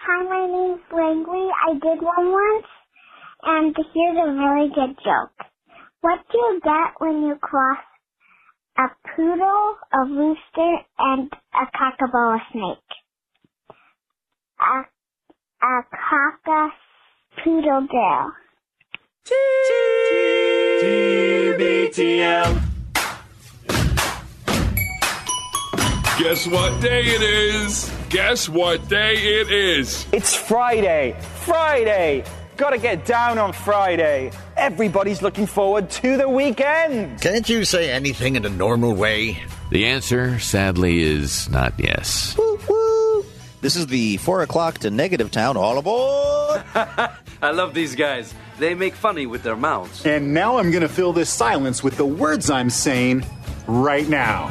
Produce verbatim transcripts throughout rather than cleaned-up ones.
Hi, my name's Langley. I did one once, and here's a really good joke. What do you get when you cross a poodle, a rooster, and a kookaburra snake? A, a cock-a-poodle-doo. T B T L. Guess what day it is? Guess what day it is? It's Friday. Friday. Gotta get down on Friday. Everybody's looking forward to the weekend. Can't you say anything in a normal way? The answer, sadly, is not yes. Woo, woo. This is the four o'clock to Negative Town. All aboard! I love these guys. They make funny with their mouths. And now I'm going to fill this silence with the words I'm saying right now.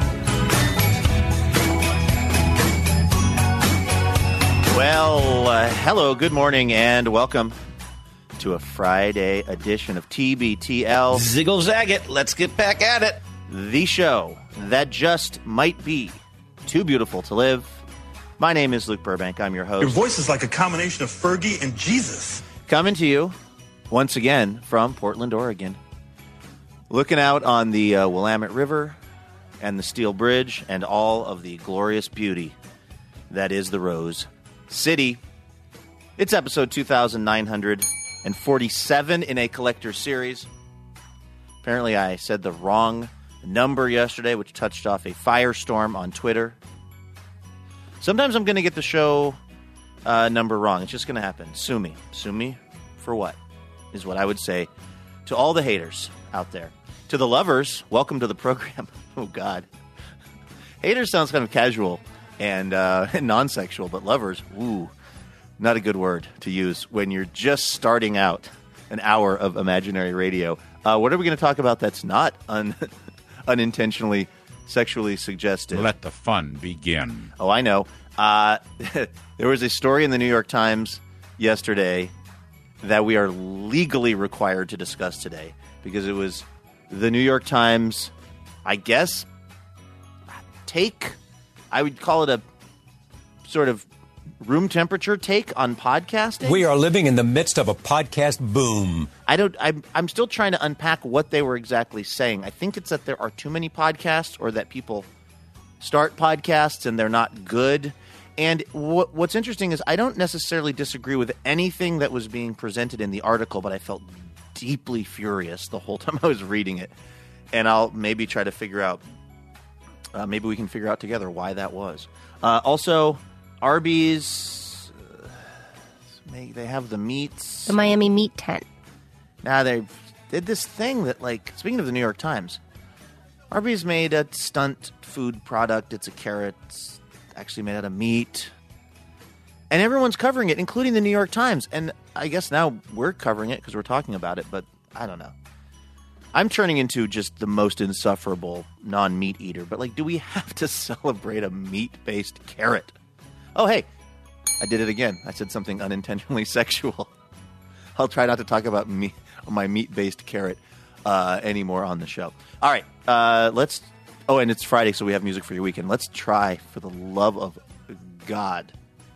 Well, uh, hello, good morning, and welcome to a Friday edition of T B T L. Ziggle zag it. Let's get back at it. The show that just might be too beautiful to live. My name is Luke Burbank. I'm your host. Your voice is like a combination of Fergie and Jesus. Coming to you once again from Portland, Oregon. Looking out on the uh, Willamette River and the Steel Bridge and all of the glorious beauty that is the Rose City. It's episode two thousand nine hundred forty-seven in a collector series. Apparently I said the wrong number yesterday, which touched off a firestorm on Twitter. Sometimes I'm going to get the show uh, number wrong. It's just going to happen. Sue me. Sue me for what? Is what I would say to all the haters out there. To the lovers, welcome to the program. Oh, God. Haters sounds kind of casual and uh, non-sexual, but lovers, ooh, not a good word to use when you're just starting out an hour of imaginary radio. Uh, what are we going to talk about that's not un- unintentionally sexually suggestive? Let the fun begin. Oh, I know. Uh, there was a story in the New York Times yesterday that we are legally required to discuss today because it was the New York Times, I guess, take, I would call it a sort of room temperature take on podcasting. We are living in the midst of a podcast boom. I don't, I'm, I'm still trying to unpack what they were exactly saying. I think it's that there are too many podcasts or that people start podcasts and they're not good. And what, what's interesting is I don't necessarily disagree with anything that was being presented in the article, but I felt deeply furious the whole time I was reading it. And I'll maybe try to figure out, uh, maybe we can figure out together why that was. Uh, also, Arby's, uh, they have the meats. The Miami Meat Tent. Now, they did this thing that, like, speaking of the New York Times, Arby's made a stunt food product. It's a carrot. It's actually made out of meat. And everyone's covering it, including the New York Times. And I guess now we're covering it because we're talking about it, but I don't know. I'm turning into just the most insufferable non-meat eater. But, like, do we have to celebrate a meat-based carrot? Oh, hey, I did it again. I said something unintentionally sexual. I'll try not to talk about me, my meat-based carrot uh, anymore on the show. All right, uh, let's... Oh, and it's Friday, so we have music for your weekend. Let's try, for the love of God,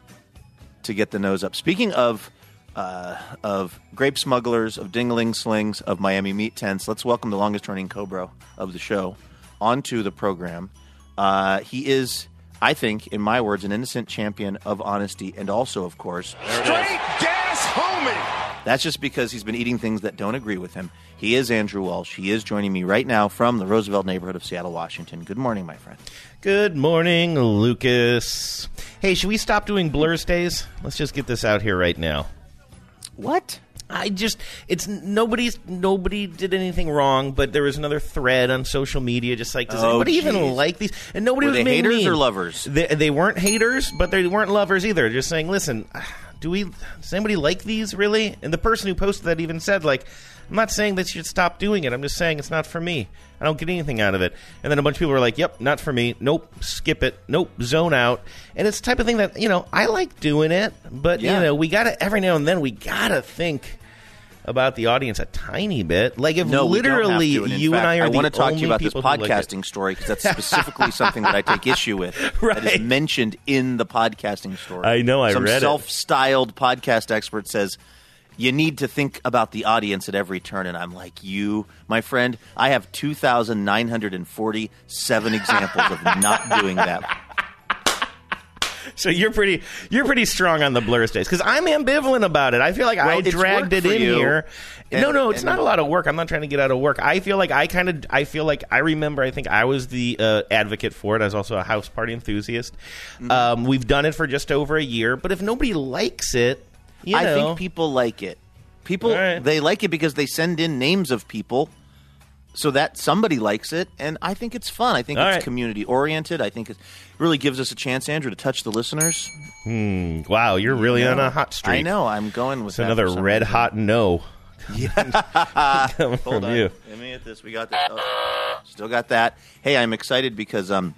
to get the nose up. Speaking of uh, of grape smugglers, of dingling slings, of Miami meat tents, let's welcome the longest-running Cobra of the show onto the program. Uh, he is, I think, in my words, an innocent champion of honesty, and also, of course, Straight gas homie! That's just because he's been eating things that don't agree with him. He is Andrew Walsh. He is joining me right now from the Roosevelt neighborhood of Seattle, Washington. Good morning, my friend. Good morning, Lucas. Hey, should we stop doing Blur's Days? Let's just get this out here right now. What? I just, it's, nobody's, nobody did anything wrong, but there was another thread on social media just like, does oh, anybody geez. even like these? And nobody Were was they being haters mean. or lovers? They, they weren't haters, but they weren't lovers either. Just saying, listen, do we, does anybody like these, really? And the person who posted that even said, like, I'm not saying that you should stop doing it. I'm just saying it's not for me. I don't get anything out of it. And then a bunch of people were like, yep, not for me. Nope, skip it. Nope, zone out. And it's the type of thing that, you know, I like doing it. But, yeah. you know, we got to, every now and then, we got to think about the audience a tiny bit. Like if no, literally we don't have to. And you fact, and I are I the want to talk to only you about this people who like podcasting it. story because that's specifically something that I take issue with. Right. That is mentioned in the podcasting story. I know, I Some read it. self-styled podcast expert says you need to think about the audience at every turn, and I'm like, you, my friend, I have two thousand nine hundred forty-seven examples of not doing that. So you're pretty you're pretty strong on the Blur states because I'm ambivalent about it. I feel like Well, I it's dragged work it for in you. here. And- no, no, it's and- not a lot of work. I'm not trying to get out of work. I feel like I kind of I feel like I remember. I think I was the uh, advocate for it. I was also a house party enthusiast. Mm-hmm. Um, we've done it for just over a year, but if nobody likes it, you I know, think people like it. People, All right. they like it because they send in names of people so that somebody likes it, and I think it's fun. I think All it's right. community-oriented. I think it really gives us a chance, Andrew, to touch the listeners. Hmm, wow, you're really You on know, a hot streak. I know. I'm going with It's that another for some red reason. hot no. Hold Coming from on. you. Let me hit this. We got this. Oh, still got that. Hey, I'm excited because um,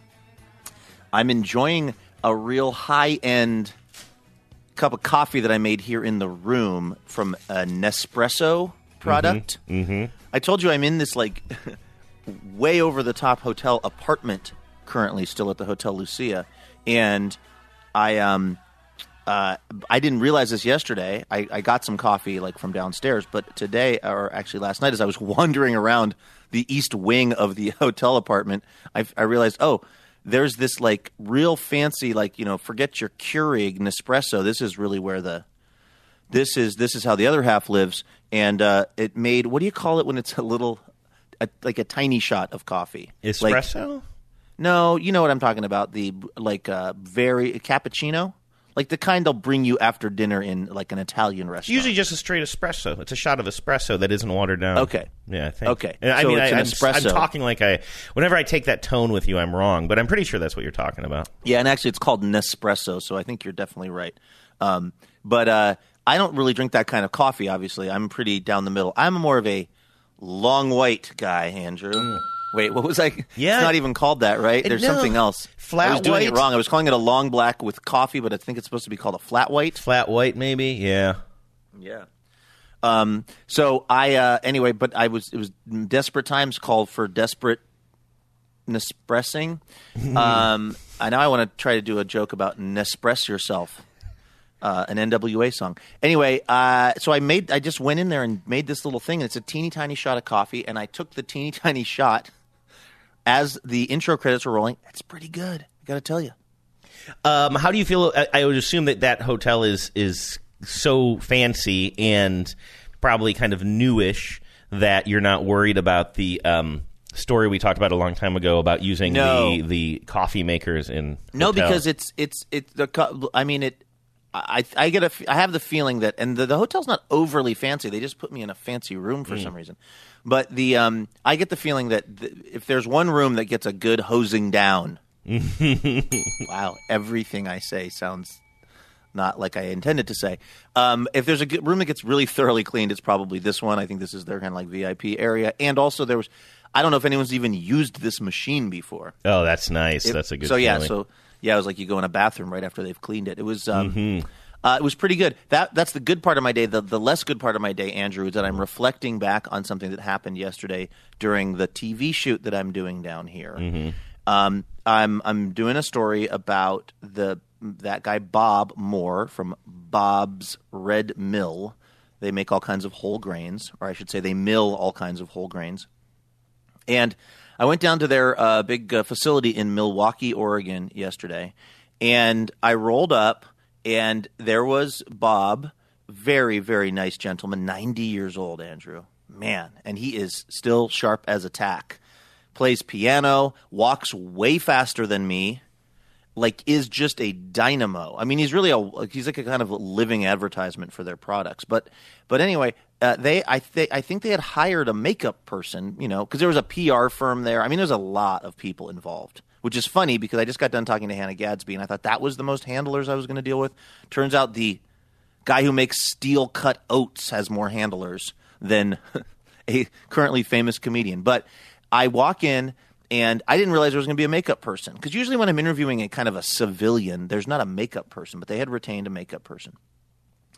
I'm enjoying a real high-end cup of coffee that I made here in the room from a Nespresso product. Mm-hmm. I told you I'm in this like way over the top hotel apartment currently, still at the Hotel Lucia, and I um uh I didn't realize this yesterday. I, I got some coffee like from downstairs, but today, or actually last night, as I was wandering around the east wing of the hotel apartment, I, I realized oh. There's this like real fancy, like, you know, forget your Keurig Nespresso. This is really where the this is this is how the other half lives. And uh, it made, what do you call it when it's a little a, like a tiny shot of coffee? Espresso? Like, no, you know what I'm talking about. The like uh, very cappuccino, like the kind they'll bring you after dinner in like an Italian It's restaurant. usually just a straight espresso. It's a shot of espresso that isn't watered down. Okay. Yeah, I think. Okay. And I So mean, it's I, an I'm, espresso. I'm talking like I. Whenever I take that tone with you, I'm wrong. But I'm pretty sure that's what you're talking about. Yeah, and actually it's called Nespresso, so I think you're definitely right. Um, but uh, I don't really drink that kind of coffee, obviously. I'm pretty down the middle. I'm more of a long white guy, Andrew. Mm. Wait, what was I? Yeah. It's not even called that, right? It- There's no. something else. Flat I was doing it white? wrong. I was calling it a long black with coffee, but I think it's supposed to be called a flat white. Flat white, maybe? Yeah. Yeah. Um, so I uh, anyway, but I was it was desperate times called for desperate Nespressing. um, I now I want to try to do a joke about Nespress yourself, uh, an N W A song. Anyway, uh, so I made I just went in there and made this little thing, and it's a teeny tiny shot of coffee, and I took the teeny tiny shot as the intro credits were rolling. It's pretty good. I got to tell you. Um, how do you feel? I, I would assume that that hotel is is so fancy and probably kind of newish that you're not worried about the um, story we talked about a long time ago about using No. the, the coffee makers in No, hotels. because it's it's it's the. co- I mean it. I I get a f- I have the feeling that, and the, the hotel's not overly fancy. They just put me in a fancy room for Mm. some reason. But the um, I get the feeling that th- if there's one room that gets a good hosing down, wow, everything I say sounds not like I intended to say. Um, if there's a good room that gets really thoroughly cleaned, it's probably this one. I think this is their kind of like V I P area, and also there was. I don't know if anyone's even used this machine before. Oh, that's nice. It- That's a good So yeah, feeling. so yeah, it was like you go in a bathroom right after they've cleaned it. It was um, Mhm. uh, it was pretty good. That that's the good part of my day. The the less good part of my day, Andrew, is that I'm reflecting back on something that happened yesterday during the T V shoot that I'm doing down here. Mm-hmm. Um, I'm I'm doing a story about the that guy Bob Moore from Bob's Red Mill. They make all kinds of whole grains, or I should say, they mill all kinds of whole grains. And I went down to their uh, big uh, facility in Milwaukee, Oregon yesterday, and I rolled up, and there was Bob, very, very nice gentleman, ninety years old, Andrew. Man, and he is still sharp as a tack. Plays piano, walks way faster than me, like is just a dynamo. I mean, he's really a like, he's like a kind of living advertisement for their products. But but anyway, uh, they I think I think they had hired a makeup person, you know, because there was a P R firm there. I mean, there's a lot of people involved, which is funny because I just got done talking to Hannah Gadsby, and I thought that was the most handlers I was going to deal with. Turns out the guy who makes steel cut oats has more handlers than a currently famous comedian. But I walk in. And I didn't realize there was going to be a makeup person. Because usually when I'm interviewing a kind of a civilian, there's not a makeup person. But they had retained a makeup person.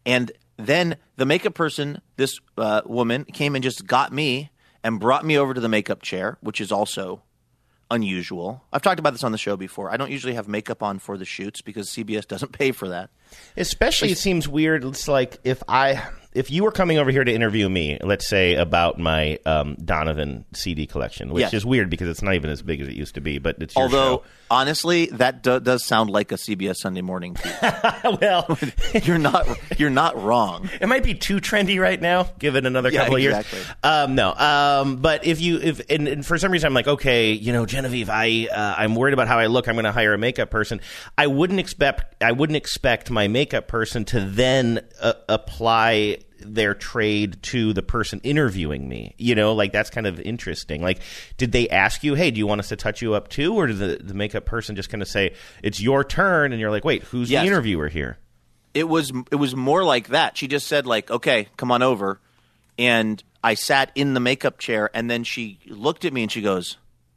And then the makeup person, this uh, woman, came and just got me and brought me over to the makeup chair, which is also unusual. I've talked about this on the show before. I don't usually have makeup on for the shoots because C B S doesn't pay for that. Especially, it seems weird. It's like if I, if you were coming over here to interview me, let's say about my um, Donovan C D collection, which Yes. is weird because it's not even as big as it used to be. But it's your Although, show. honestly, that do- does sound like a C B S Sunday morning piece. Well, you're not you're not wrong. It might be too trendy right now. Give it another Yeah, couple of years. exactly. Um, no, um, but if you if and, and for some reason I'm like, okay, you know, Genevieve, I uh, I'm worried about how I look. I'm going to hire a makeup person. I wouldn't expect I wouldn't expect my makeup person to then uh, apply their trade to the person interviewing me. You know, like that's kind of interesting. Like, did they ask you, hey, do you want us to touch you up too? Or did the, the makeup person just kind of say, it's your turn? And you're like, wait, who's Yes. the interviewer here? It was it was more like that. She just said like, "Okay, come on over." And I sat in the makeup chair and then she looked at me and she goes,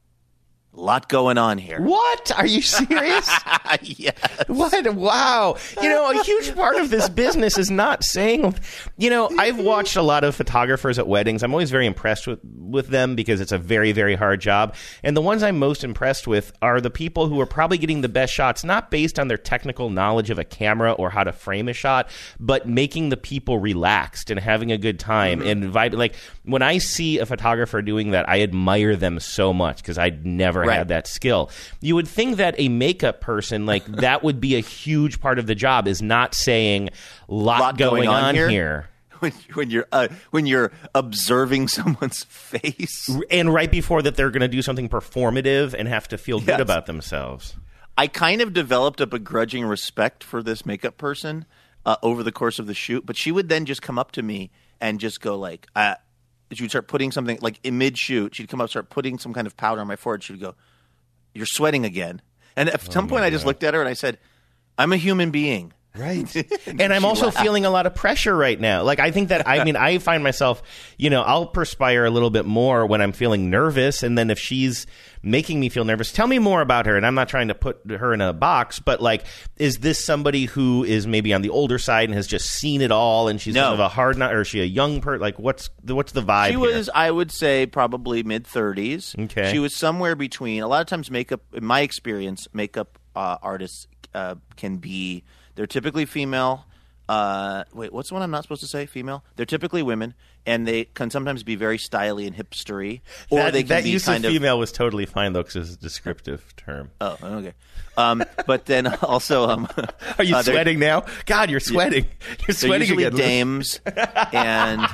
"A lot going on here." What? Are you serious? Yes. What? Wow. You know, a huge part of this business is not saying, you know, I've watched a lot of photographers at weddings. I'm always very impressed with, with them because it's a very, very hard job. And the ones I'm most impressed with are the people who are probably getting the best shots, not based on their technical knowledge of a camera or how to frame a shot, but making the people relaxed and having a good time Mm-hmm. and vibe. Like, when I see a photographer doing that, I admire them so much because I'd never Right. had that skill. You would think that a makeup person, like, that would be a huge part of the job, is not saying lot, Lot going, going on on here. here. When, when you're uh, when you're observing someone's face. And right before that, they're going to do something performative and have to feel good Yes. about themselves. I kind of developed a begrudging respect for this makeup person uh, over the course of the shoot, but she would then just come up to me and just go like, uh, she would start putting something, like in mid-shoot, she'd come up, start putting some kind of powder on my forehead. She would go, "You're sweating again." And at some point I just looked at her and I said, "I'm a human being." Right. And I'm She also laughed. feeling a lot of pressure right now. Like, I think that, I mean, I find myself, you know, I'll perspire a little bit more when I'm feeling nervous. And then if she's making me feel nervous, tell me more about her. And I'm not trying to put her in a box, but like, is this somebody who is maybe on the older side and has just seen it all and she's No. kind of a hard nut, or is she a young person? Like, what's the, what's the vibe She here? was, I would say, probably mid-thirties. Okay. She was somewhere between, a lot of times makeup, in my experience, makeup uh, artists uh, can be, they're typically female. Uh, wait, what's the one I'm not supposed to say? Female? They're typically women, and they can sometimes be very styly and hipstery. Or that they can that be use kind of of female was totally fine, though, because it's a descriptive term. Oh, okay. Um, but then also, um, Are you uh, they're- sweating now? God, you're sweating. You're They're sweating usually again. dames, and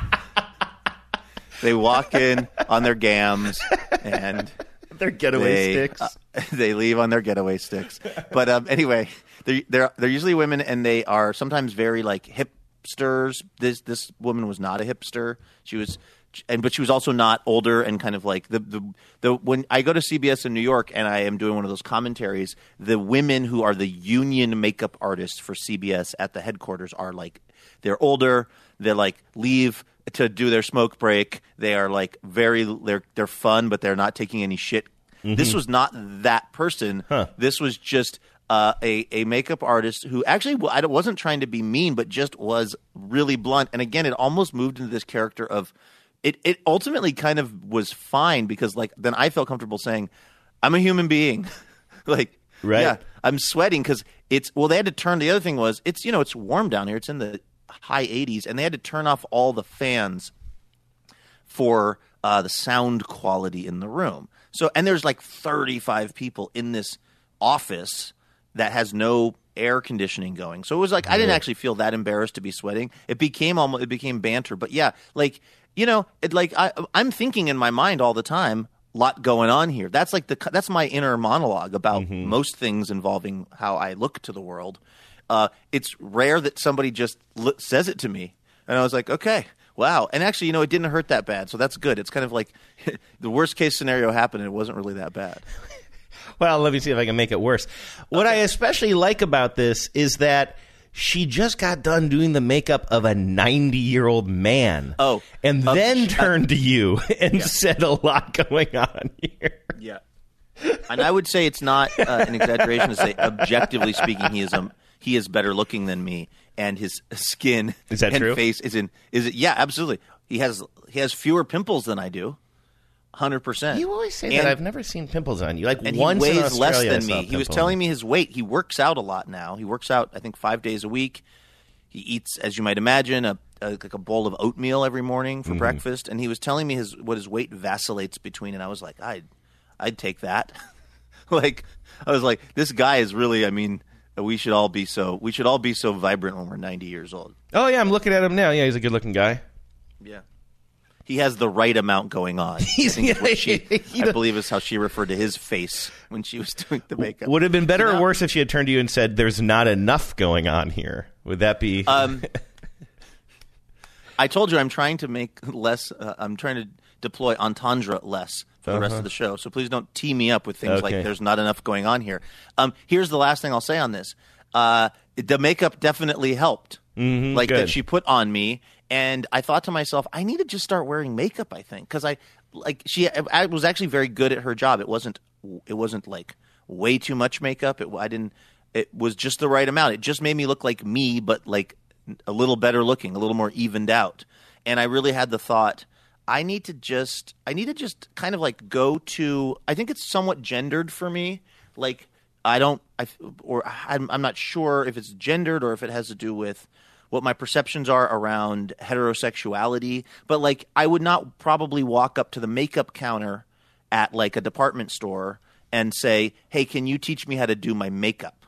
they walk in on their gams, and Their getaway they, sticks. uh, they leave on their getaway sticks. But um, anyway, they're, they're they're usually women, and they are sometimes very like hipsters. This this woman was not a hipster. She was, and but she was also not older and kind of like the the the when I go to C B S in New York and I am doing one of those commentaries, the women who are the union makeup artists for C B S at the headquarters are like, they're older. They like leave to do their smoke break. They are like very they're they're fun, but they're not taking any shit. Mm-hmm. This was not that person. Huh. This was just uh, a a makeup artist who actually I wasn't trying to be mean, but just was really blunt. And again, it almost moved into this character of it. It ultimately kind of was fine because like then I felt comfortable saying, "I'm a human being." Like, Right. yeah, I'm sweating because it's well. They had to turn. The other thing was it's you know it's warm down here. It's in the high eighties, and they had to turn off all the fans for uh, the sound quality in the room. So, and there's like thirty-five people in this office that has no air conditioning going. So it was like I didn't actually feel that embarrassed to be sweating. It became almost it became banter, but yeah, like you know, it like I I'm thinking in my mind all the time. Lot going on here. That's like the that's my inner monologue about Mm-hmm. most things involving how I look to the world. Uh, it's rare that somebody just li- says it to me, and I was like, okay, wow. And actually, you know, it didn't hurt that bad, so that's good. It's kind of like the worst case scenario happened, and it wasn't really that bad. Well, let me see if I can make it worse. What I especially like about this is that she just got done doing the makeup of a ninety-year-old man. Oh. And Uh, then sh- turned to you and Yeah. said a lot going on here. Yeah, and I would say it's not uh, an exaggeration to say, objectively speaking, he is a he is better looking than me, and his skin is that and true? face is in is it? Yeah, absolutely. He has he has fewer pimples than I do. Hundred percent. You always say and, that. I've never seen pimples on you. Like and once he weighs in Australia, less I than saw me. He was pimples. telling me his weight. He works out a lot now. He works out, I think, five days a week. He eats, as you might imagine, a, a like a bowl of oatmeal every morning for Mm-hmm. breakfast. And he was telling me his what his weight vacillates between. And I was like, I'd I'd take that. Like I was like, this guy is really. I mean, we should all be so. We should all be so vibrant when we're ninety years old. Oh yeah, I'm looking at him now. Yeah, he's a good-looking guy. Yeah. He has the right amount going on. He's, I, think is what she, you I know, believe is how she referred to his face when she was doing the makeup. Would it have been better You know? or worse if she had turned to you and said, "There's not enough going on here"? Would that be? Um, I told you I'm trying to make less. Uh, I'm trying to deploy entendre less for the rest Uh-huh. of the show. So please don't tee me up with things Okay. like "there's not enough going on here." Um, here's the last thing I'll say on this: uh, the makeup definitely helped. Mhm, like good. that she put on me. And I thought to myself, I need to just start wearing makeup. I think because I like she I was actually very good at her job. It wasn't it wasn't like way too much makeup. It I didn't. It was just the right amount. It just made me look like me, but like a little better looking, a little more evened out. And I really had the thought, I need to just I need to just kind of like go to. I think it's somewhat gendered for me. Like I don't I or I'm, I'm not sure if it's gendered or if it has to do with what my perceptions are around heterosexuality, but like I would not probably walk up to the makeup counter at like a department store and say, "Hey, can you teach me how to do my makeup?"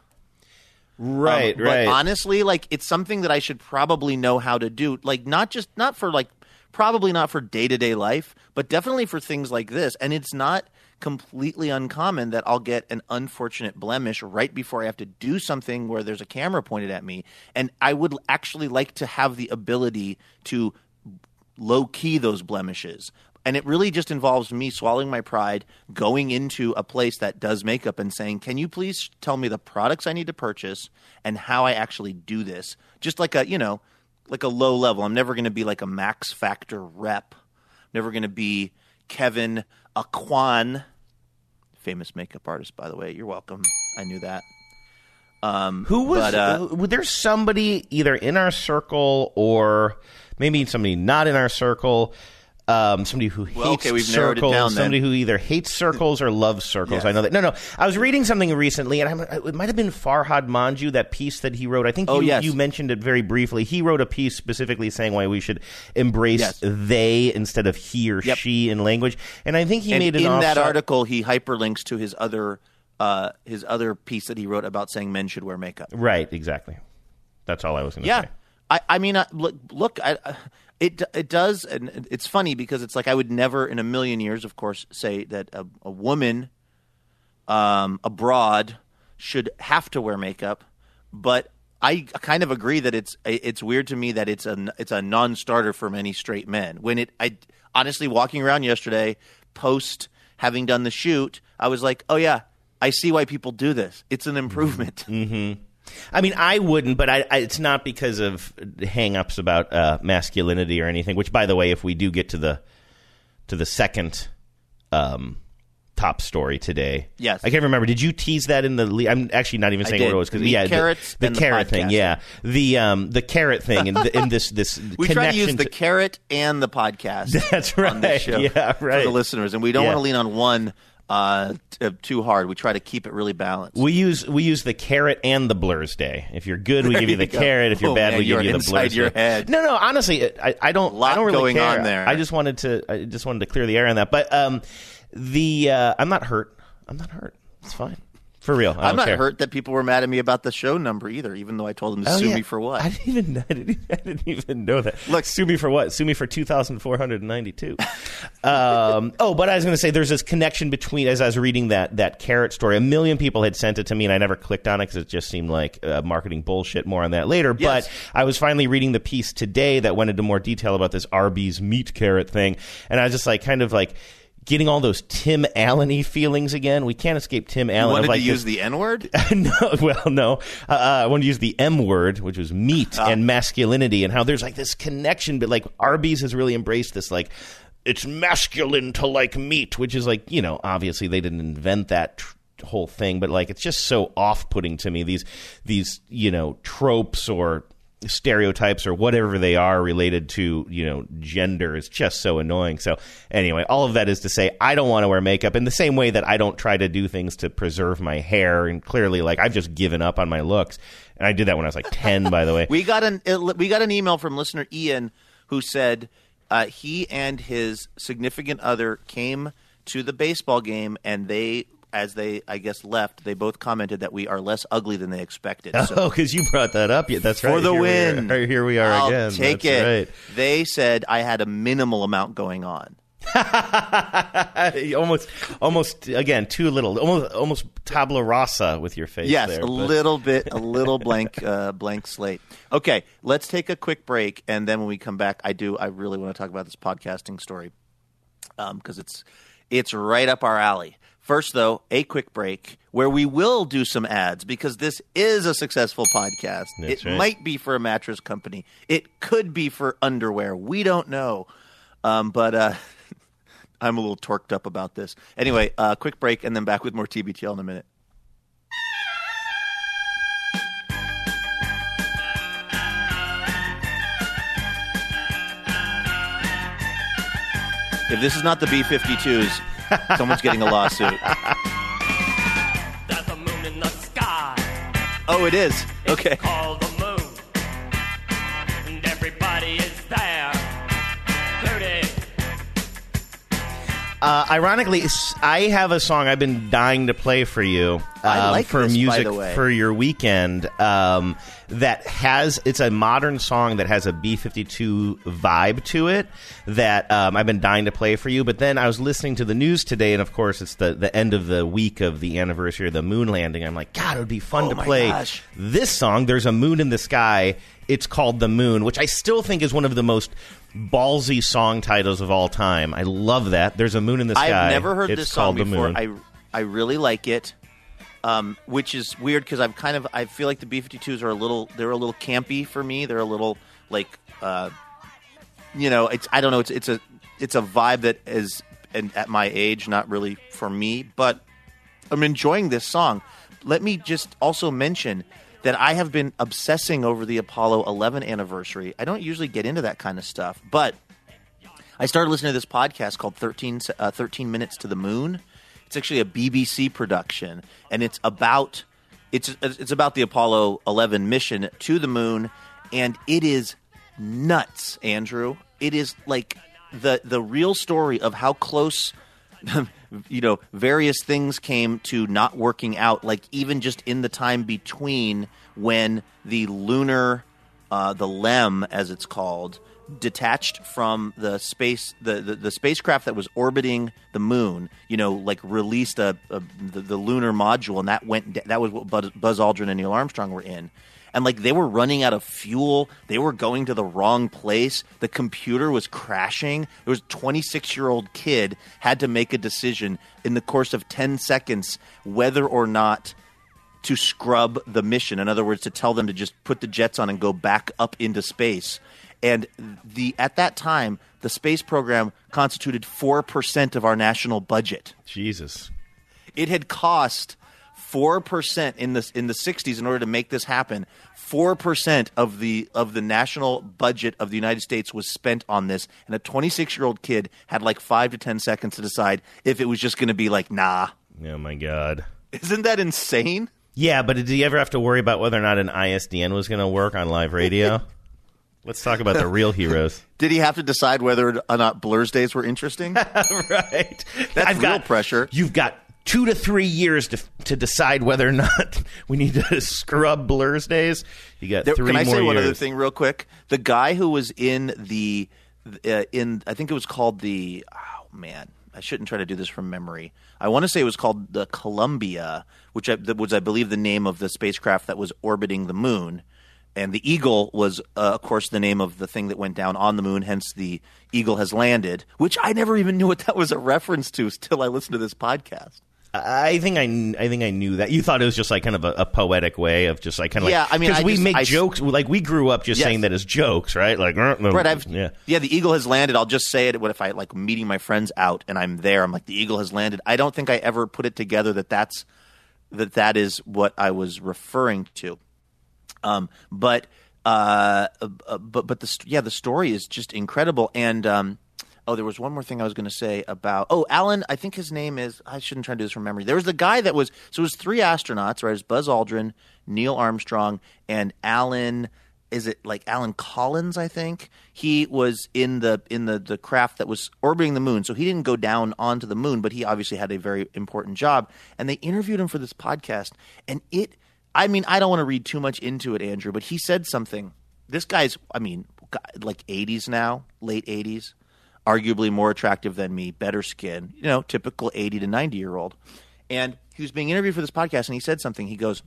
right, Um, right. But honestly, like it's something that I should probably know how to do. Like not just not for like probably not for day-to-day life, but definitely for things like this. And it's not completely uncommon that I'll get an unfortunate blemish right before I have to do something where there's a camera pointed at me. And I would actually like to have the ability to low-key those blemishes. And it really just involves me swallowing my pride, going into a place that does makeup and saying, "Can you please tell me the products I need to purchase and how I actually do this?" Just like a, you know, like a low level. I'm never going to be like a Max Factor rep. I'm never going to be Kevin Aquan, famous makeup artist, by the way. You're welcome. I knew that. Um, Who was? but, uh, uh, was there somebody either in our circle or maybe somebody not in our circle? Um, somebody who hates Well, okay, we've narrowed it circles. down then. Somebody who either hates circles or loves circles. Yeah. I know that. No, no. I was reading something recently, and I'm, it might have been Farhad Manjoo, that piece that he wrote. I think Oh, you, yes. you mentioned it very briefly. He wrote a piece specifically saying why we should embrace Yes. they instead of he or Yep. she in language. And I think he and made an in that offside- article, he hyperlinks to his other uh, his other piece that he wrote about saying men should wear makeup. Right, exactly. That's all I was going to Yeah, say. I, I mean, uh, look, look I, I, it it does, and it's funny because it's like I would never in a million years, of course, say that a, a woman um, abroad should have to wear makeup, but I kind of agree that it's it's weird to me that it's a it's a non-starter for many straight men. When it, I honestly walking around yesterday, post having done the shoot, I was like, oh yeah, I see why people do this. It's an improvement. Mm-hmm. I mean, I wouldn't, but I, I, it's not because of hang-ups about uh, masculinity or anything. Which, by the way, if we do get to the to the second um, top story today, Yes. I can't remember. Did you tease that in the? Le- I'm actually not even I saying did. what it was because Meat yeah, carrots, the, the then the carrot thing, podcast. yeah, the um, the carrot thing, and in this this We try to connection use the carrot and the podcast. That's on this right. show Yeah, for right. the listeners, and we don't Yeah. want to lean on one uh, t- too hard. We try to keep it really balanced. We use we use the carrot and the blurs day. If you're good, we There give you you the go. carrot. If you're Oh, bad, man, we give you're you the inside blurs your day. head. No, no. Honestly, I, I don't. Lot I don't really going care. on there. I just wanted to. I just wanted to clear the air on that. But um, the uh, I'm not hurt. I'm not hurt. It's fine. For real. I I'm don't not care. hurt that people were mad at me about the show number either, even though I told them to Oh, sue yeah. me for what. I didn't even. I didn't, I didn't even know that. Look, sue me for what? Sue me for two thousand four hundred ninety-two. um, oh, but I was going to say, there's this connection between. As I was reading that that carrot story, a million people had sent it to me, and I never clicked on it because it just seemed like uh, marketing bullshit. More on that later. Yes. But I was finally reading the piece today that went into more detail about this Arby's meat carrot thing, and I was just like, kind of like. Getting all those Tim Allen-y feelings again. We can't escape Tim Allen. You wanted of like to use this- the N-word? no, well, no. Uh, I wanted to use the M word, which was meat Ah. and masculinity, and how there's like this connection. But like Arby's has really embraced this, like it's masculine to like meat, which is like, you know, obviously they didn't invent that tr- whole thing, but like it's just so off-putting to me. These these you know tropes or stereotypes or whatever they are related to, you know, gender is just so annoying. So anyway, all of that is to say I don't want to wear makeup in the same way that I don't try to do things to preserve my hair. And clearly, like, I've just given up on my looks. And I did that when I was like ten, by the way. We got an we got an email from listener Ian who said uh, he and his significant other came to the baseball game and they as they, I guess, left, they both commented that we are less ugly than they expected. So, oh, because you brought that up. Yeah, that's for right. For the here win. We are, here we are I'll again. Take that's it. Right. They said I had a minimal amount going on. almost, almost, again, too little. Almost, almost tabula rasa with your face yes, there. a but. little bit, a little blank, uh, blank slate. Okay, let's take a quick break, and then when we come back, I do, I really want to talk about this podcasting story because um, it's, it's right up our alley. First, though, a quick break where we will do some ads because this is a successful podcast. That's it right. might be for a mattress company. It could be for underwear. We don't know. Um, but uh, I'm a little torqued up about this. Anyway, uh, quick break and then back with more T B T L in a minute. If this is not the B fifty-twos, someone's getting a lawsuit. There's a moon in the sky. Oh, it is. Okay. It's called the moon. And everybody is there. Thirty. Uh, ironically, I have a song I've been dying to play for you. Um, I like for this, music by the way. for your weekend. Um, that has it's a modern song that has a B fifty-two vibe to it that um, I've been dying to play for you. But then I was listening to the news today, and of course, it's the, the end of the week of the anniversary of the moon landing. I'm like, God, it would be fun Oh to my play gosh. this song. There's a moon in the sky. It's called The Moon, which I still think is one of the most ballsy song titles of all time. I love that. There's a moon in the sky. I've never heard it's this song called The before. Moon. I I really like it, um, which is weird because I'm kind of I feel like the B fifty-twos are a little they're a little campy for me. They're a little like uh, you know it's I don't know it's it's a it's a vibe that is and at my age not really for me, but I'm enjoying this song. Let me just also mention that I have been obsessing over the Apollo eleven anniversary. I don't usually get into that kind of stuff, but I started listening to this podcast called thirteen, uh, thirteen Minutes to the Moon. It's actually a B B C production, and it's about it's it's about the Apollo eleven mission to the moon, and it is nuts, Andrew. It is like the the real story of how close you know, various things came to not working out, like even just in the time between when the lunar, uh, the L E M, as it's called, detached from the space, the, the, the spacecraft that was orbiting the moon, you know, like released a, a the, the lunar module, and that went, that was what Buzz, Buzz Aldrin and Neil Armstrong were in. And, like, they were running out of fuel. They were going to the wrong place. The computer was crashing. There was a twenty-six-year-old kid had to make a decision in the course of ten seconds whether or not to scrub the mission. In other words, to tell them to just put the jets on and go back up into space. And the at that time, the space program constituted four percent of our national budget. Jesus. It had cost four percent in the in the sixties in order to make this happen. four percent of the of the national budget of the United States was spent on this, and a twenty-six-year-old kid had like five to ten seconds to decide if it was just going to be like, nah. Oh, my God. Isn't that insane? Yeah, but did you ever have to worry about whether or not an I S D N was going to work on live radio? Let's talk about the real heroes. Did he have to decide whether or not Blur's days were interesting? Right. That's I've real got, pressure. You've got two to three years to to decide whether or not we need to scrub Blur's days. You got There, three can I more say one years. other thing real quick? The guy who was in the uh, in I think it was called the oh man, I shouldn't try to do this from memory. I want to say it was called the Columbia, which I, that was I believe the name of the spacecraft that was orbiting the moon. And the Eagle was, uh, of course, the name of the thing that went down on the moon, hence the Eagle has landed, which I never even knew what that was a reference to until I listened to this podcast. I think I, I think I knew that. You thought it was just like kind of a, a poetic way of just like kind of yeah, like, I mean, because we just, make I, jokes, like we grew up just yes. saying that as jokes, right? Like, uh, right, I've, yeah. yeah, the Eagle has landed. I'll just say it. What if I like meeting my friends out and I'm there? I'm like, the Eagle has landed. I don't think I ever put it together that that's that that is what I was referring to. Um, but uh, uh, but but the yeah the story is just incredible. And um, oh, there was one more thing I was going to say about oh Alan. I think his name is. I shouldn't try to do this from memory. There was the guy that was so it was three astronauts, right? It was Buzz Aldrin, Neil Armstrong, and Alan. Is it like Alan Collins? I think he was in the in the, the craft that was orbiting the moon. So he didn't go down onto the moon, but he obviously had a very important job. And they interviewed him for this podcast. And it, I mean, I don't want to read too much into it, Andrew, but he said something. This guy's, I mean, like eighties now, late eighties, arguably more attractive than me, better skin, you know, typical eighty to ninety year old. And he was being interviewed for this podcast, and he said something. He goes.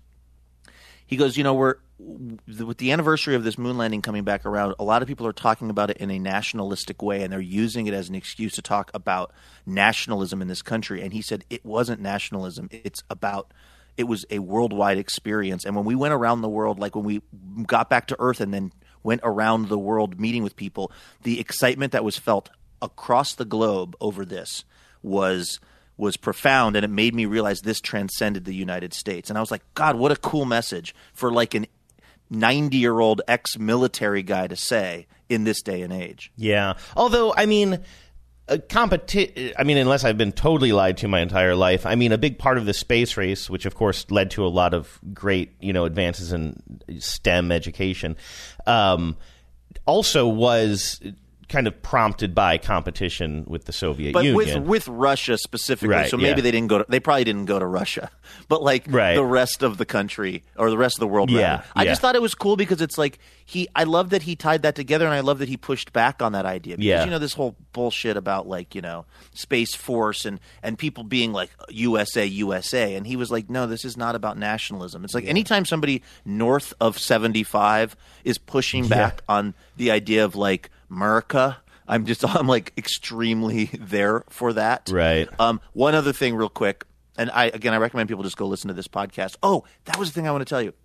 He goes, you know, we're with the anniversary of this moon landing coming back around, a lot of people are talking about it in a nationalistic way, and they're using it as an excuse to talk about nationalism in this country. And he said it wasn't nationalism. It's about – it was a worldwide experience. And when we went around the world, like when we got back to Earth and then went around the world meeting with people, the excitement that was felt across the globe over this was – was profound, and it made me realize this transcended the United States. And I was like, God, what a cool message for like an ninety-year-old ex-military guy to say in this day and age. Yeah. Although, I mean, a competi- I mean, unless I've been totally lied to my entire life, I mean, a big part of the space race, which of course led to a lot of great, you know, advances in STEM education, um, also was kind of prompted by competition with the Soviet but Union. But with with Russia specifically, right, so maybe yeah. they didn't go to, they probably didn't go to Russia, but like right. the rest of the country or the rest of the world. Yeah, rather. I yeah. just thought it was cool because it's like he, I love that he tied that together, and I love that he pushed back on that idea. Because, yeah. you know, this whole bullshit about like, you know, Space Force and, and people being like U S A, U S A. And he was like, no, this is not about nationalism. It's like yeah. anytime somebody north of seventy-five is pushing yeah. back on the idea of like America, I'm just I'm like extremely there for that. Right. Um, one other thing real quick, and I again I recommend people just go listen to this podcast. Oh, that was the thing I want to tell you.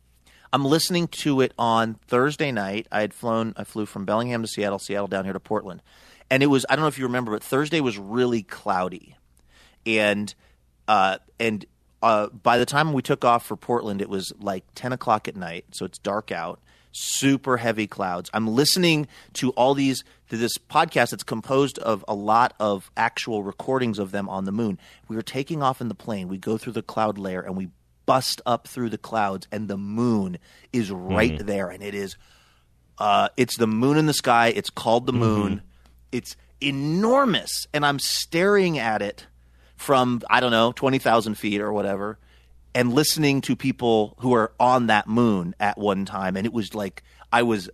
I'm listening to it on Thursday night. I had flown I flew from Bellingham to Seattle, Seattle down here to Portland. And it was I don't know if you remember, but Thursday was really cloudy. And uh and uh by the time we took off for Portland, it was like ten o'clock at night, so it's dark out. Super heavy clouds. I'm listening to all these to this podcast that's composed of a lot of actual recordings of them on the moon. We were taking off in the plane. We go through the cloud layer and we bust up through the clouds, and the moon is right mm-hmm. there. And it is uh, it's the moon in the sky. It's called the moon. Mm-hmm. It's enormous, and I'm staring at it from I don't know twenty thousand feet or whatever. And listening to people who are on that moon at one time. And it was like, I was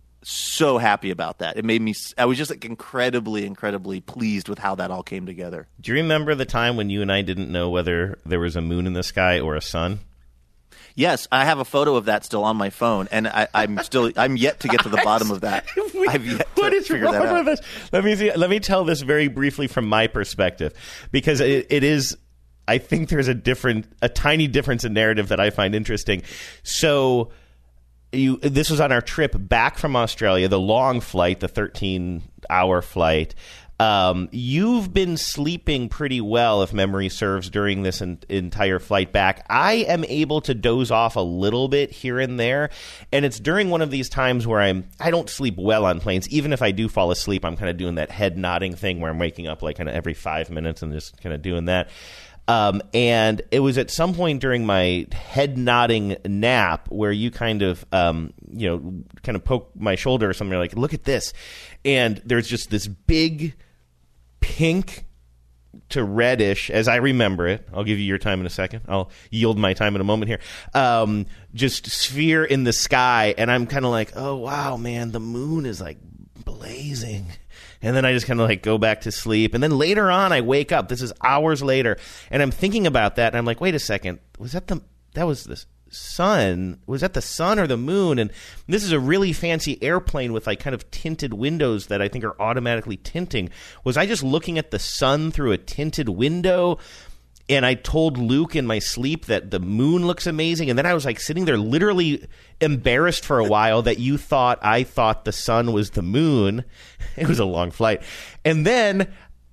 so happy about that. It made me, I was just like incredibly, incredibly pleased with how that all came together. Do you remember the time when you and I didn't know whether there was a moon in the sky or a sun? Yes, I have a photo of that still on my phone, and I, I'm still I'm yet to get to the bottom of that. we, I've yet what to is figure wrong that out. with this? Let me see, let me tell this very briefly from my perspective, because it, it is. I think there's a different, a tiny difference in narrative that I find interesting. So, you, this was on our trip back from Australia, the long flight, the thirteen-hour flight. Um, you've been sleeping pretty well, if memory serves, during this en- entire flight back. I am able to doze off a little bit here and there, and it's during one of these times where I'm I don't sleep well on planes. Even if I do fall asleep, I'm kind of doing that head nodding thing where I'm waking up like kind of every five minutes and just kind of doing that. Um, and it was at some point during my head nodding nap where you kind of, um, you know, kind of poke my shoulder or something. You're like, look at this. And there's just this big pink to reddish, as I remember it. I'll give you your time in a second. I'll yield my time in a moment here. Um, just sphere in the sky. And I'm kind of like, oh, wow, man, the moon is like blazing. And then I just kind of like go back to sleep. And then later on, I wake up. This is hours later. And I'm thinking about that. And I'm like, wait a second. Was that the, that was the sun? Was that the sun or the moon? And this is a really fancy airplane with like kind of tinted windows that I think are automatically tinting. Was I just looking at the sun through a tinted window? And I told Luke in my sleep that the moon looks amazing. And then I was like sitting there literally embarrassed for a while that you thought I thought the sun was the moon. It was a long flight. And then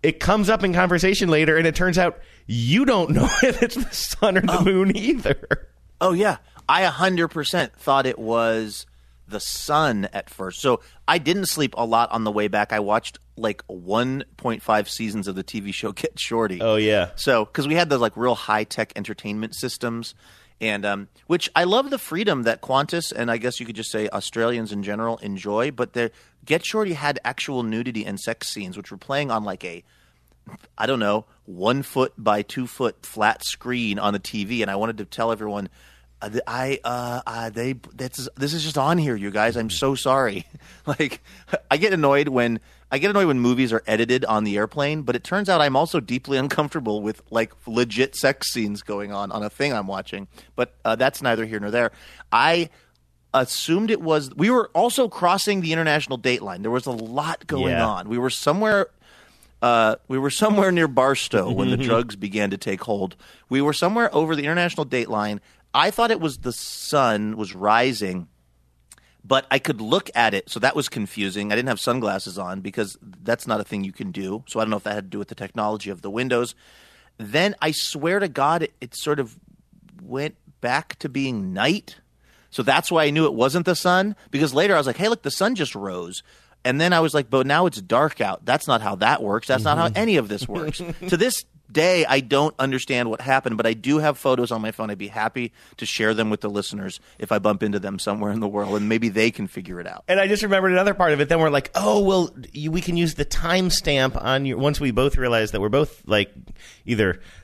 it comes up in conversation later, and it turns out you don't know if it's the sun or the oh. moon either. Oh, yeah. I one hundred percent thought it was the sun at first. So I didn't sleep a lot on the way back. I watched like one point five seasons of the T V show Get Shorty. Oh, yeah. So because we had those like real high-tech entertainment systems, and um, which I love the freedom that Qantas and I guess you could just say Australians in general enjoy, but the Get Shorty had actual nudity and sex scenes, which were playing on like a, I don't know, one foot by two foot flat screen on the T V, and I wanted to tell everyone, uh, I, uh, uh, they, that's, this is just on here, you guys. I'm so sorry. Like, I get annoyed when I get annoyed when movies are edited on the airplane, but it turns out I'm also deeply uncomfortable with like legit sex scenes going on on a thing I'm watching. But uh, that's neither here nor there. I assumed it was. We were also crossing the international date line. There was a lot going Yeah. on. We were somewhere. Uh, we were somewhere near Barstow when the drugs began to take hold. We were somewhere over the international date line. I thought it was the sun was rising, but I could look at it, so that was confusing. I didn't have sunglasses on because that's not a thing you can do. So I don't know if that had to do with the technology of the windows. Then I swear to God, it, it sort of went back to being night. So that's why I knew it wasn't the sun, because later I was like, hey, look, the sun just rose. And then I was like, but now it's dark out. That's not how that works. That's not how any of this works. To this day, I don't understand what happened, but I do have photos on my phone. I'd be happy to share them with the listeners if I bump into them somewhere in the world, and maybe they can figure it out. And I just remembered another part of it. Then we're like, oh, well, you, we can use the timestamp on your – once we both realized that we're both like either –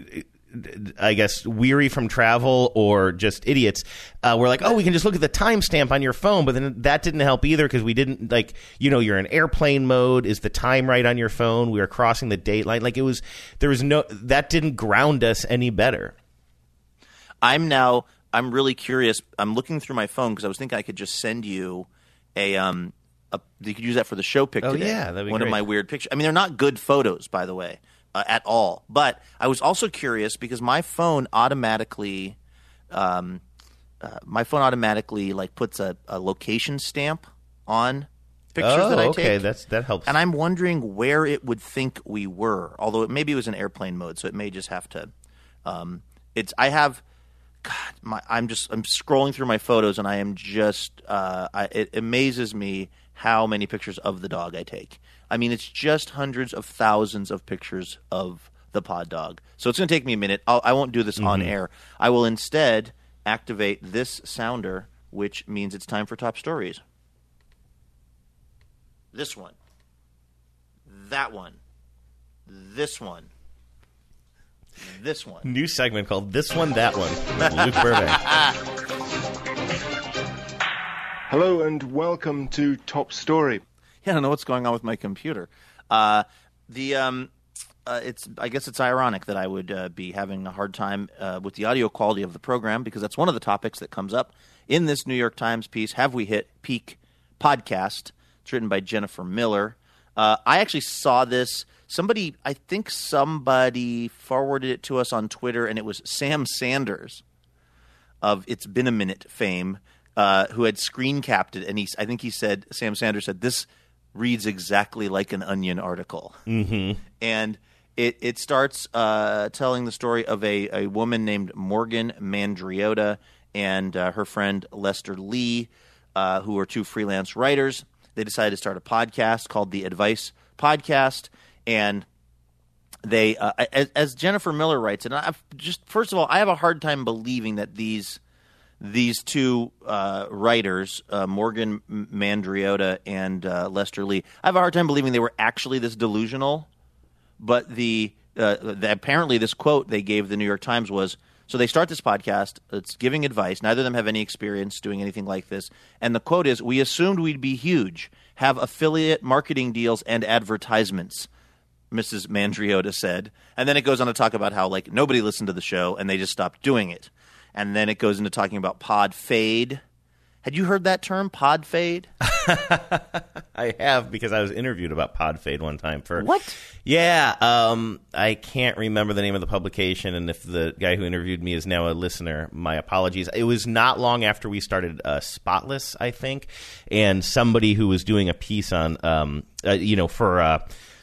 I guess weary from travel or just idiots. Uh, we're like, oh, we can just look at the timestamp on your phone, but then that didn't help either because we didn't like, you know, you're in airplane mode. Is the time right on your phone? We were crossing the date line. Like it was, there was no, that didn't ground us any better. I'm now, I'm really curious. I'm looking through my phone because I was thinking I could just send you a, um, a, you could use that for the show pic Oh, today. yeah, that'd be One great. of my weird pictures. I mean, they're not good photos, by the way. Uh, at all. But I was also curious because my phone automatically um, uh, my phone automatically like puts a, a location stamp on pictures oh, that I okay. take. That's, that helps. And I'm wondering where it would think we were, although it, maybe it was in airplane mode, so it may just have to um, it's I have God, my, I'm just I'm scrolling through my photos and I am just uh, I, it amazes me how many pictures of the dog I take. I mean, it's just hundreds of thousands of pictures of the pod dog. So it's going to take me a minute. I'll, I won't do this mm-hmm. on air. I will instead activate this sounder, which means it's time for top stories. This one. That one. This one. This one. New segment called This One, That One. Luke Burbank. Hello and welcome to Top Story. Yeah, I don't know what's going on with my computer. Uh, the um, uh, it's I guess it's ironic that I would uh, be having a hard time uh, with the audio quality of the program because that's one of the topics that comes up in this New York Times piece. Have we hit peak podcast? It's written by Jennifer Miller. Uh, I actually saw this. Somebody, I think somebody forwarded it to us on Twitter, and it was Sam Sanders of It's Been a Minute fame, uh, who had screen capped it, and he, I think he said, Sam Sanders said, this reads exactly like an Onion article. Mm-hmm. And it, it starts uh, telling the story of a, a woman named Morgan Mandriota and uh, her friend Lester Lee, uh, who are two freelance writers. They decided to start a podcast called The Advice Podcast, and they, uh, as, as Jennifer Miller writes, and I've just first of all, I have a hard time believing that these these two uh, writers, uh, Morgan Mandriota and uh, Lester Lee, I have a hard time believing they were actually this delusional. But the, uh, the apparently this quote they gave the New York Times was, so they start this podcast, it's giving advice. Neither of them have any experience doing anything like this. And the quote is, we assumed we'd be huge, have affiliate marketing deals and advertisements, Missus Mandriota said. And then it goes on to talk about how like nobody listened to the show and they just stopped doing it. And then it goes into talking about pod fade. Had you heard that term, pod fade? I have, because I was interviewed about pod fade one time. For What? Yeah. Um, I can't remember the name of the publication, and if the guy who interviewed me is now a listener, my apologies. It was not long after we started uh, Spotless, I think, and somebody who was doing a piece on, um, uh, you know, for uh,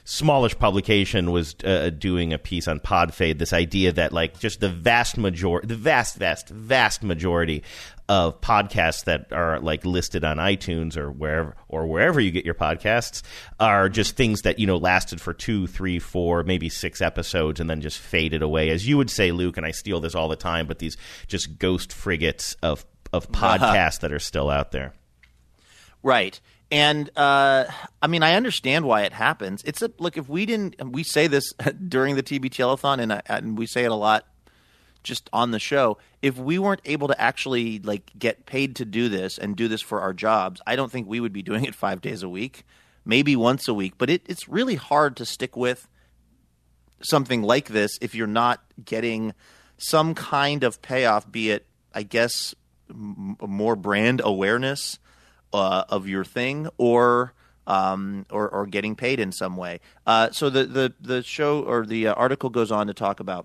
smallish publication was uh, doing a piece on Podfade, this idea that like just the vast majority, the vast, vast, vast majority of podcasts that are like listed on iTunes or wherever or wherever you get your podcasts are just things that, you know, lasted for two, three, four, maybe six episodes and then just faded away. As you would say, Luke, and I steal this all the time, but these just ghost frigates of of podcasts that are still out there. Right. And, uh, I mean, I understand why it happens. It's a look, if we didn't – we say this during the T B Telethon, and, I, and we say it a lot just on the show. If we weren't able to actually, like, get paid to do this and do this for our jobs, I don't think we would be doing it five days a week, maybe once a week. But it, it's really hard to stick with something like this if you're not getting some kind of payoff, be it, I guess, m- more brand awareness – Uh, of your thing, or um, or or getting paid in some way. Uh, so the, the the show or the uh, article goes on to talk about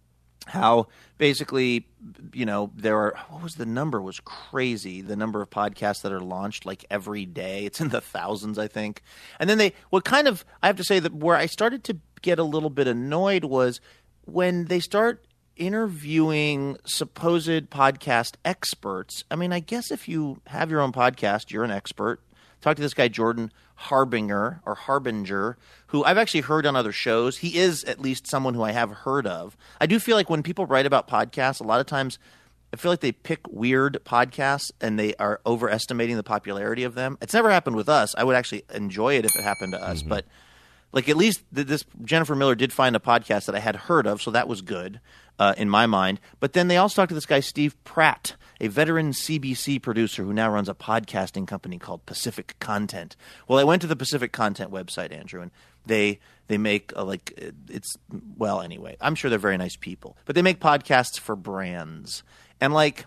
how basically, you know, there are what was the number was crazy the number of podcasts that are launched like every day. It's in the thousands, I think. And then they what kind of I have to say that where I started to get a little bit annoyed was when they start interviewing supposed podcast experts. I mean, I guess if you have your own podcast, you're an expert. Talk to this guy, Jordan Harbinger, or Harbinger, who I've actually heard on other shows. He is at least someone who I have heard of. I do feel like when people write about podcasts, a lot of times I feel like they pick weird podcasts and they are overestimating the popularity of them. It's never happened with us. I would actually enjoy it if it happened to us, mm-hmm. but like at least this Jennifer Miller did find a podcast that I had heard of, so that was good. Uh, in my mind. But then they also talked to this guy, Steve Pratt, a veteran C B C producer who now runs a podcasting company called Pacific Content. Well, I went to the Pacific Content website, Andrew, and they they make a, like it's well anyway. I'm sure they're very nice people, but they make podcasts for brands. And like,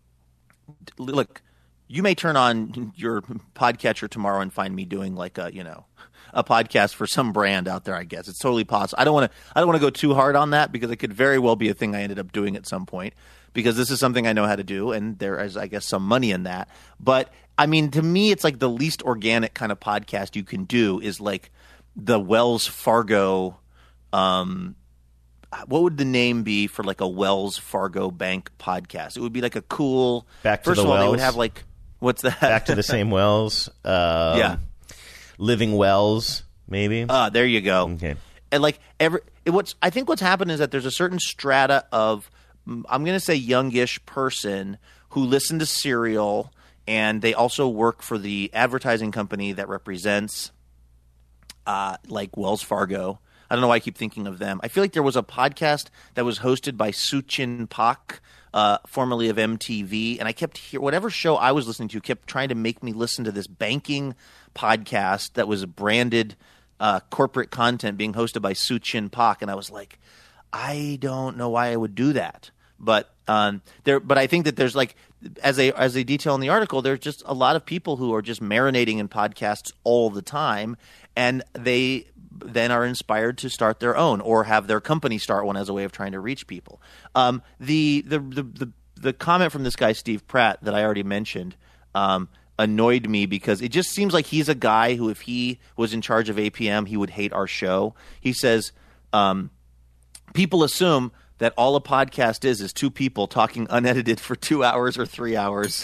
look, you may turn on your podcatcher tomorrow and find me doing like a you know. a podcast for some brand out there, I guess. It's totally possible. I don't want to I don't want to go too hard on that because it could very well be a thing I ended up doing at some point because this is something I know how to do and there is, I guess, some money in that. But, I mean, to me, it's like the least organic kind of podcast you can do is like the Wells Fargo um, – what would the name be for like a Wells Fargo Bank podcast? It would be like a cool – Back to First the of all, Wells. they would have like – what's that? Back to the same Wells. Um, yeah. Living Wells, maybe. Ah, uh, there you go. Okay. And like every, it, what's I think what's happened is that there's a certain strata of I'm going to say youngish person who listen to Serial, and they also work for the advertising company that represents, uh, like Wells Fargo. I don't know why I keep thinking of them. I feel like there was a podcast that was hosted by Suchin Pak, uh, formerly of M T V, and I kept hear whatever show I was listening to kept trying to make me listen to this banking podcast that was branded uh, corporate content being hosted by Suchin Pak, and I was like, I don't know why I would do that, but um, there. But I think that there's like, as they as they detail in the article, there's just a lot of people who are just marinating in podcasts all the time, and they then are inspired to start their own or have their company start one as a way of trying to reach people. Um, the, the the the the comment from this guy Steve Pratt that I already mentioned um, annoyed me because it just seems like he's a guy who, if he was in charge of A P M, he would hate our show. He says, um, people assume that all a podcast is is two people talking unedited for two hours or three hours.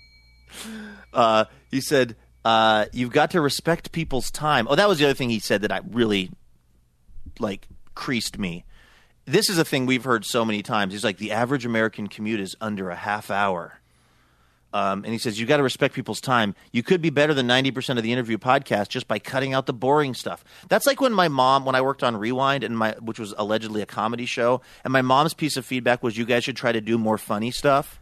Uh, he said, uh, you've got to respect people's time. Oh, that was the other thing he said that I really, like, creased me. This is a thing we've heard so many times. He's like, the average American commute is under a half hour. Um, and he says, you got to respect people's time. You could be better than ninety percent of the interview podcast just by cutting out the boring stuff. That's like when my mom, when I worked on Rewind, and my which was allegedly a comedy show, and my mom's piece of feedback was you guys should try to do more funny stuff.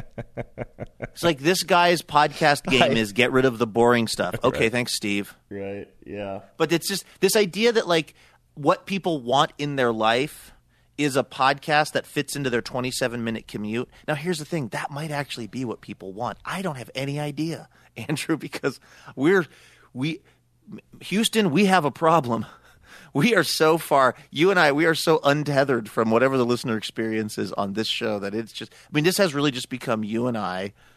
It's like this guy's podcast game I, is get rid of the boring stuff. Okay, right. Thanks, Steve. Right, yeah. But it's just this idea that like what people want in their life is a podcast that fits into their twenty-seven minute commute. Now, here's the thing. That might actually be what people want. I don't have any idea, Andrew, because we're we Houston, we have a problem. We are so far, you and I, we are so untethered from whatever the listener experience is on this show that it's just, I mean, this has really just become you and I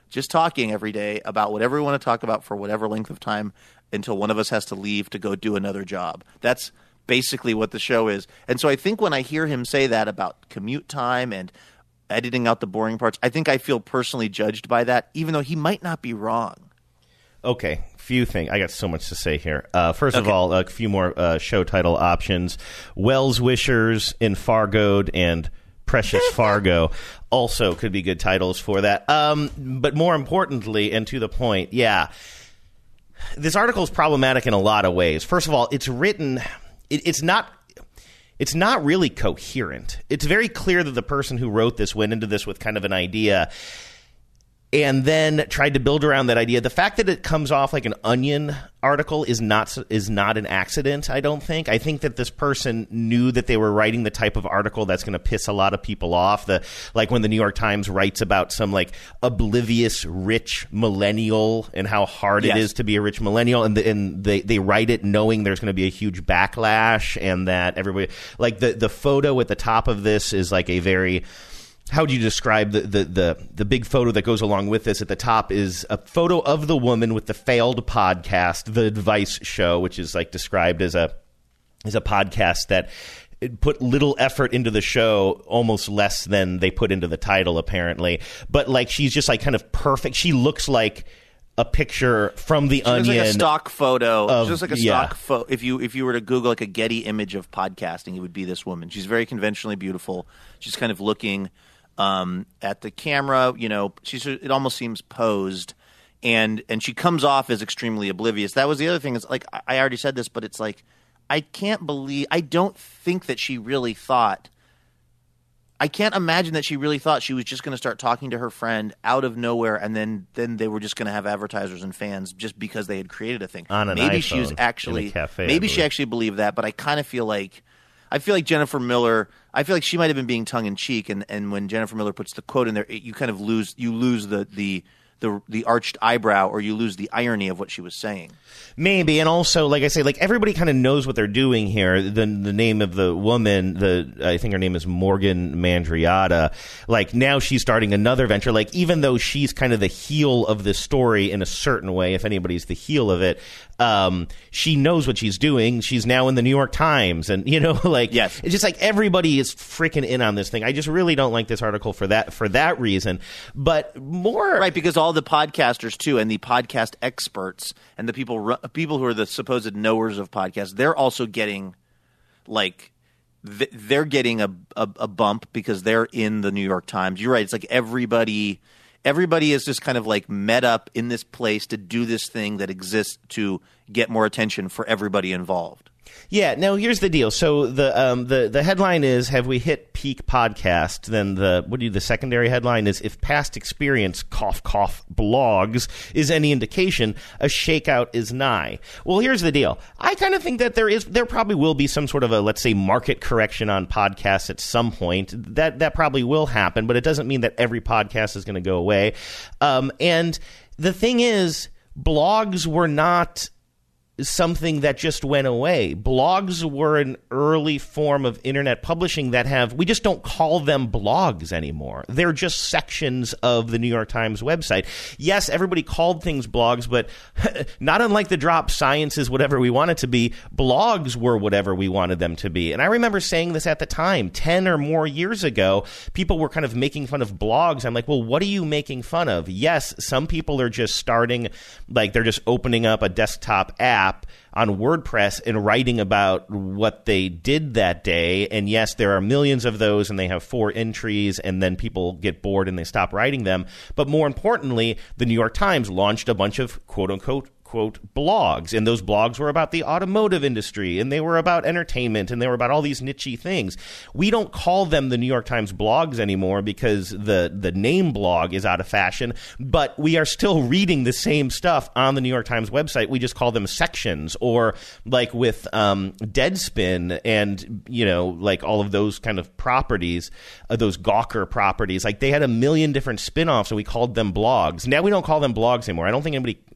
just talking every day about whatever we want to talk about for whatever length of time until one of us has to leave to go do another job. That's basically what the show is. And so I think when I hear him say that about commute time and editing out the boring parts, I think I feel personally judged by that, even though he might not be wrong. Okay, few things. I got so much to say here. Uh, first Okay. of all, a few more uh, show title options. Wells Wishers in Fargoed and Precious Fargo also could be good titles for that. Um, but more importantly, and to the point, yeah, this article is problematic in a lot of ways. First of all, it's written, it, it's not... It's not really coherent. It's very clear that the person who wrote this went into this with kind of an idea and then tried to build around that idea. The fact that it comes off like an Onion article is not is not an accident, I don't think. I think that this person knew that they were writing the type of article that's going to piss a lot of people off. The like when the New York Times writes about some like oblivious rich millennial and how hard Yes. it is to be a rich millennial, and, the, and they, they write it knowing there's going to be a huge backlash and that everybody like the, the photo at the top of this is like a very... How do you describe the, the, the, the big photo that goes along with this? At the top is a photo of the woman with the failed podcast, The Advice Show, which is like described as a as a podcast that put little effort into the show, almost less than they put into the title, apparently. But like she's just like kind of perfect. She looks like a picture from the She looks Onion. like a stock photo. of- Just like a yeah. stock photo. If you if you were to Google like a Getty image of podcasting, it would be this woman. She's very conventionally beautiful. She's kind of looking um, at the camera. You know, she's it almost seems posed, and and she comes off as extremely oblivious. That was the other thing. Is like I I already said this, but it's like I can't believe I don't think that she really thought. I can't imagine that she really thought she was just going to start talking to her friend out of nowhere, and then, then they were just going to have advertisers and fans just because they had created a thing. On an maybe she was iPhone actually in a cafe, I maybe she believe. actually believed that, but I kind of feel like I feel like Jennifer Miller. I feel like she might have been being tongue in cheek, and, and when Jennifer Miller puts the quote in there, it, you kind of lose you lose the the. The, the arched eyebrow, or you lose the irony of what she was saying. Maybe, and also, like I say, like everybody kind of knows what they're doing here. The the name of the woman, the I think her name is Morgan Mandriata. Like now she's starting another venture. Like even though she's kind of the heel of this story in a certain way, if anybody's the heel of it, um, she knows what she's doing. She's now in the New York Times, and you know, like yes. it's just like everybody is freaking in on this thing. I just really don't like this article for that for that reason. But more right because all the podcasters too, and the podcast experts, and the people ru- people who are the supposed knowers of podcasts, they're also getting like th- they're getting a, a a bump because they're in the New York Times. You're right. It's like everybody everybody is just kind of like met up in this place to do this thing that exists to get more attention for everybody involved. Yeah. Now here's the deal. So the um, the the headline is "Have we hit peak podcast?" Then the what do you the secondary headline is "If past experience cough cough blogs is any indication, a shakeout is nigh." Well, here's the deal. I kind of think that there is there probably will be some sort of a let's say market correction on podcasts at some point. That that probably will happen, but it doesn't mean that every podcast is going to go away. Um, and the thing is, blogs were not something that just went away. Blogs were an early form of internet publishing that have, we just don't call them blogs anymore. They're just sections of the New York Times website. Yes, everybody called things blogs, but not unlike the drop, science is whatever we want it to be. Blogs were whatever we wanted them to be. And I remember saying this at the time, ten or more years ago, people were kind of making fun of blogs. I'm like, well, what are you making fun of? Yes, some people are just starting, like they're just opening up a desktop app on WordPress and writing about what they did that day. And yes, there are millions of those and they have four entries and then people get bored and they stop writing them. But more importantly, the New York Times launched a bunch of quote unquote quote blogs, and those blogs were about the automotive industry and they were about entertainment and they were about all these niche-y things. We don't call them the New York Times blogs anymore because the the name blog is out of fashion, but we are still reading the same stuff on the New York Times website. We just call them sections, or like with um, Deadspin and, you know, like all of those kind of properties, uh, those Gawker properties, like they had a million different spin-offs and we called them blogs. Now we don't call them blogs anymore. I don't think anybody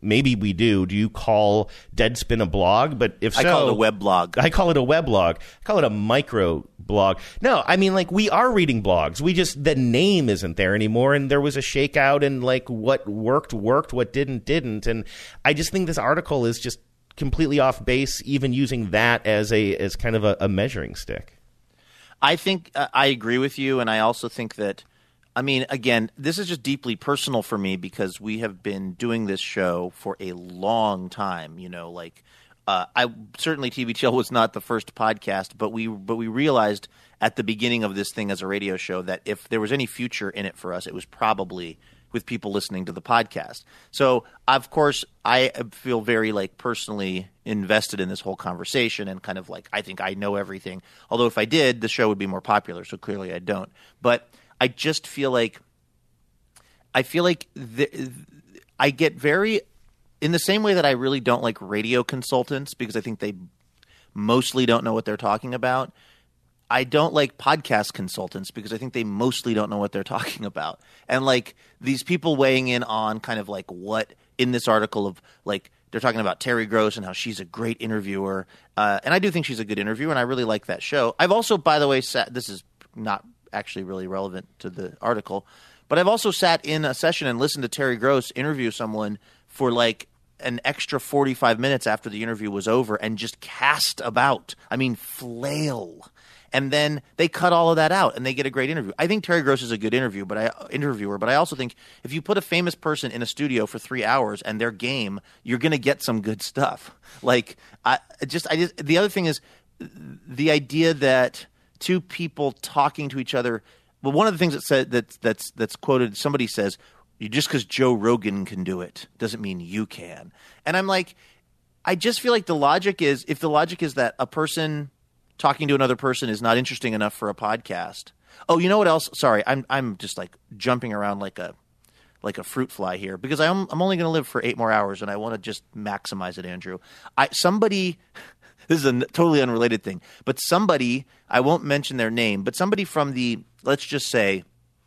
maybe we do. Do you call Deadspin a blog? But if so, I call it a web blog. I call it a web blog. I call it a micro blog. No, I mean, like, we are reading blogs. We just, the name isn't there anymore, and there was a shakeout, and like what worked worked, what didn't didn't, and I just think this article is just completely off base, even using that as a as kind of a, a measuring stick. I think uh, I agree with you, and I also think that, I mean, again, this is just deeply personal for me because we have been doing this show for a long time. You know, like uh, I certainly T B T L was not the first podcast, but we but we realized at the beginning of this thing as a radio show that if there was any future in it for us, it was probably with people listening to the podcast. So, of course, I feel very like personally invested in this whole conversation and kind of like I think I know everything. Although if I did, the show would be more popular. So clearly I don't. But I just feel like I feel like the, I get very in the same way that I really don't like radio consultants because I think they mostly don't know what they're talking about. I don't like podcast consultants because I think they mostly don't know what they're talking about. And like these people weighing in on kind of like what in this article of like they're talking about Terry Gross and how she's a great interviewer. Uh, and I do think she's a good interviewer and I really like that show. I've also, by the way, sat, this is not actually really relevant to the article, but I've also sat in a session and listened to Terry Gross interview someone for like an extra forty-five minutes after the interview was over and just cast about. I mean, flail. And then they cut all of that out and they get a great interview. I think Terry Gross is a good interview, but I interviewer, but I also think if you put a famous person in a studio for three hours and their game, you're going to get some good stuff. Like I just, I just, the other thing is the idea that two people talking to each other. Well, one of the things that said that's that's that's quoted. Somebody says, "Just because Joe Rogan can do it doesn't mean you can." And I'm like, I just feel like the logic is if the logic is that a person talking to another person is not interesting enough for a podcast. Oh, you know what else? Sorry, I'm I'm just like jumping around like a like a fruit fly here because I'm I'm only going to live for eight more hours and I want to just maximize it, Andrew. I somebody. This is a totally unrelated thing, but somebody, I won't mention their name, but somebody from the, let's just say,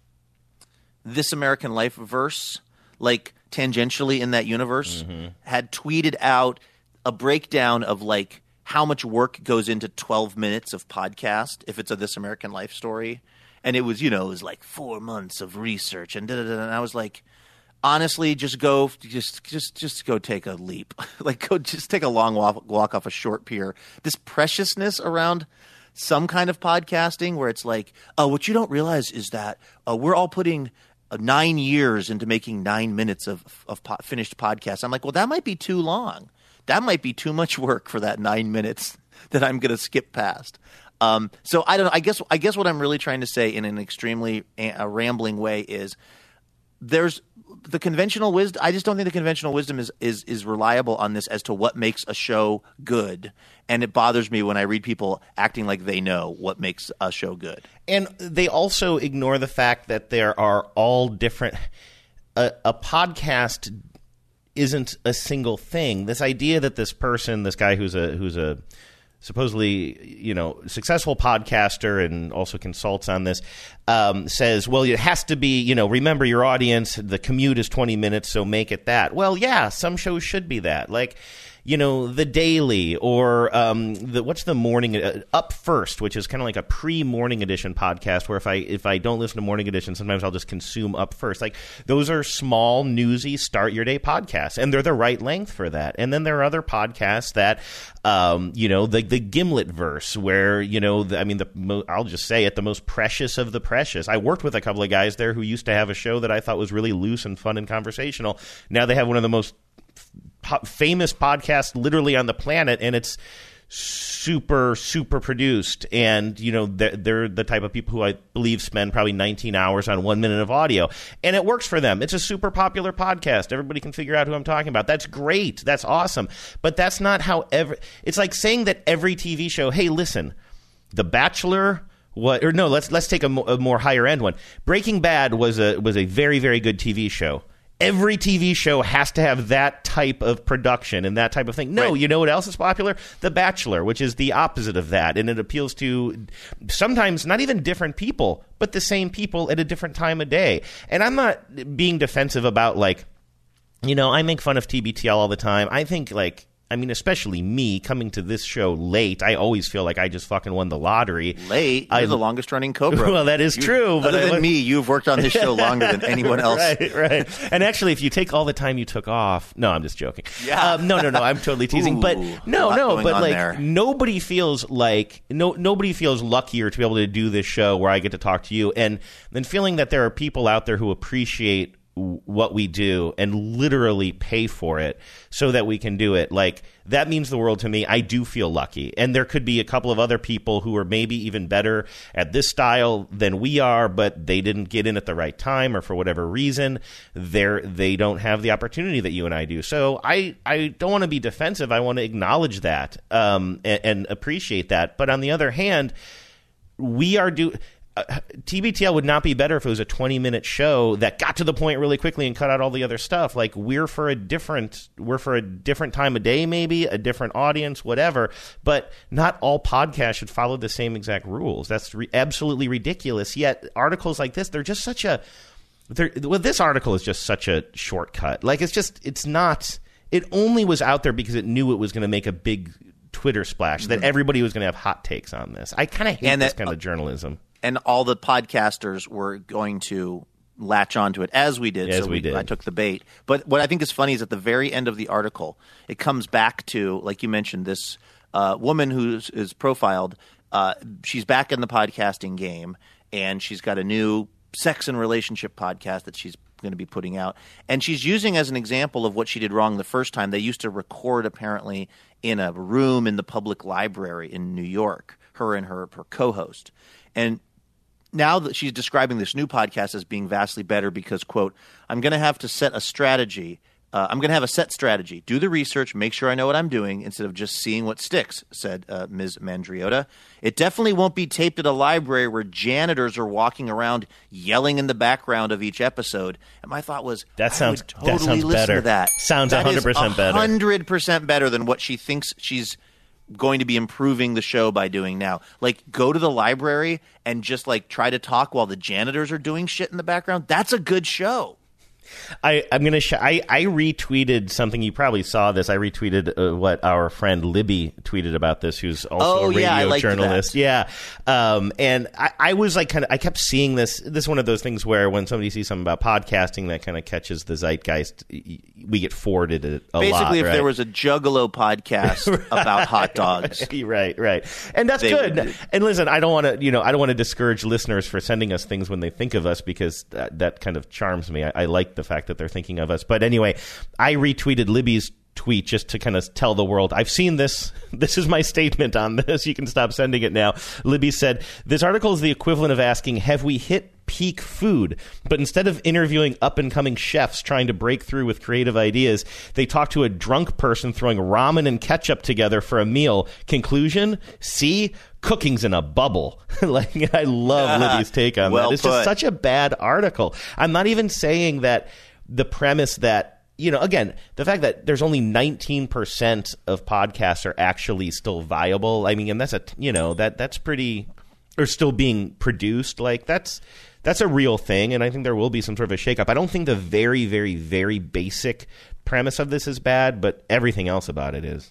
This American Life verse, like tangentially in that universe, mm-hmm. had tweeted out a breakdown of like how much work goes into twelve minutes of podcast if it's a This American Life story. And it was, you know, it was like four months of research and da da da. And I was like, honestly, just go, just, just, just go take a leap. Like, go, just take a long walk, walk off a short pier. This preciousness around some kind of podcasting, where it's like, oh, what you don't realize is that uh, we're all putting uh, nine years into making nine minutes of of po- finished podcasts. I'm like, well, that might be too long. That might be too much work for that nine minutes that I'm going to skip past. Um, so I don't know. I guess, I guess what I'm really trying to say in an extremely uh, rambling way is there's the conventional wisdom. I just don't think the conventional wisdom is, is, is reliable on this as to what makes a show good. And it bothers me when I read people acting like they know what makes a show good. And they also ignore the fact that there are all different a, a podcast isn't a single thing. This idea that this person, this guy who's a who's a supposedly, you know, successful podcaster and also consults on this, um, says, well, it has to be, you know, remember your audience, the commute is twenty minutes, so make it that. Well, yeah, some shows should be that. Like, you know, The Daily or um, the what's the morning uh, Up First, which is kind of like a pre-morning edition podcast where if I if I don't listen to Morning Edition, sometimes I'll just consume Up First. Like, those are small, newsy, start your day podcasts, and they're the right length for that. And then there are other podcasts that, um, you know, the the Gimlet verse, where, you know, the, I mean, the mo- I'll just say it, the most precious of the precious. I worked with a couple of guys there who used to have a show that I thought was really loose and fun and conversational. Now they have one of the most famous podcast literally on the planet, and it's super super produced, and you know they're, they're the type of people who I believe spend probably nineteen hours on one minute of audio, and it works for them. It's a super popular podcast. Everybody can figure out who I'm talking about. That's great. That's awesome. But that's not how every it's like saying that every T V show, hey, listen, The Bachelor, what or no, let's let's take a, mo- a more higher end one. Breaking Bad was a was a very very good T V show. Every T V show has to have that type of production and that type of thing. No, right. You know what else is popular? The Bachelor, which is the opposite of that. And it appeals to sometimes not even different people, but the same people at a different time of day. And I'm not being defensive about, like, you know, I make fun of T B T L all the time. I think, like, I mean, especially me coming to this show late, I always feel like I just fucking won the lottery. Late? You're I, the longest running Cobra. Well, that is you, true. Other but than I, me, you've worked on this show longer than anyone else. Right, right. And actually, if you take all the time you took off, no, I'm just joking. Yeah. Um, no, no, no, I'm totally teasing. Ooh, but no, no, but like there. nobody feels like no, nobody feels luckier to be able to do this show where I get to talk to you, and then feeling that there are people out there who appreciate what we do and literally pay for it so that we can do it. Like, that means the world to me. I do feel lucky. And there could be a couple of other people who are maybe even better at this style than we are, but they didn't get in at the right time, or for whatever reason, they're, they don't have the opportunity that you and I do. So I, I don't want to be defensive. I want to acknowledge that um, and, and appreciate that. But on the other hand, we are do. Uh, T B T L would not be better if it was a twenty-minute show that got to the point really quickly and cut out all the other stuff. Like, we're for a different, we're for a different time of day, maybe a different audience, whatever. But not all podcasts should follow the same exact rules. That's re- absolutely ridiculous. Yet articles like this, they're just such a. They're, well, this article is just such a shortcut. Like, it's just, it's not. It only was out there because it knew it was going to make a big Twitter splash, mm-hmm. that everybody was going to have hot takes on this. I kind of hate and this that, kind of journalism. And all the podcasters were going to latch onto it, as we did. As so we, we did. I took the bait. But what I think is funny is at the very end of the article, it comes back to, like you mentioned, this uh, woman who is profiled. Uh, she's back in the podcasting game, and she's got a new sex and relationship podcast that she's going to be putting out. And she's using as an example of what she did wrong the first time. They used to record, apparently, in a room in the public library in New York, her and her, her co-host. And now that she's describing this new podcast as being vastly better because, quote, I'm going to have to set a strategy. Uh, I'm going to have a set strategy. Do the research, make sure I know what I'm doing instead of just seeing what sticks, said uh, Miz Mandriota. It definitely won't be taped at a library where janitors are walking around yelling in the background of each episode. And my thought was, that sounds, I would totally that sounds listen better. to that. Sounds that one hundred percent better. one hundred percent better than what she thinks she's going to be improving the show by doing now. Like, go to the library and just like try to talk while the janitors are doing shit in the background. That's a good show. I, I'm gonna. Sh- I, I retweeted something. You probably saw this. I retweeted uh, what our friend Libby tweeted about this, who's also oh, a radio yeah, I liked journalist. That. Yeah, um, and I, I was like, kind of. I kept seeing this. This is one of those things where when somebody sees something about podcasting that kind of catches the zeitgeist, we get forwarded it a Basically, lot. Basically, if right? there was a Juggalo podcast right, about hot dogs, right, right, and that's good. Would. And listen, I don't want to, you know, I don't want to discourage listeners for sending us things when they think of us because that, that kind of charms me. I, I like the fact that they're thinking of us. But anyway, I retweeted Libby's tweet just to kind of tell the world, I've seen this. This is my statement on this. You can stop sending it now. Libby said, this article is the equivalent of asking, have we hit peak food? But instead of interviewing up-and-coming chefs trying to break through with creative ideas, they talk to a drunk person throwing ramen and ketchup together for a meal. Conclusion? See? Cooking's in a bubble. Like, I love uh, Libby's take on well that. It's put. just such a bad article. I'm not even saying that the premise that, you know, again, the fact that there's only nineteen percent of podcasts are actually still viable. I mean, and that's a, you know, that that's pretty, or still being produced. Like, that's, that's a real thing. And I think there will be some sort of a shakeup. I don't think the very, very, very basic premise of this is bad, but everything else about it is.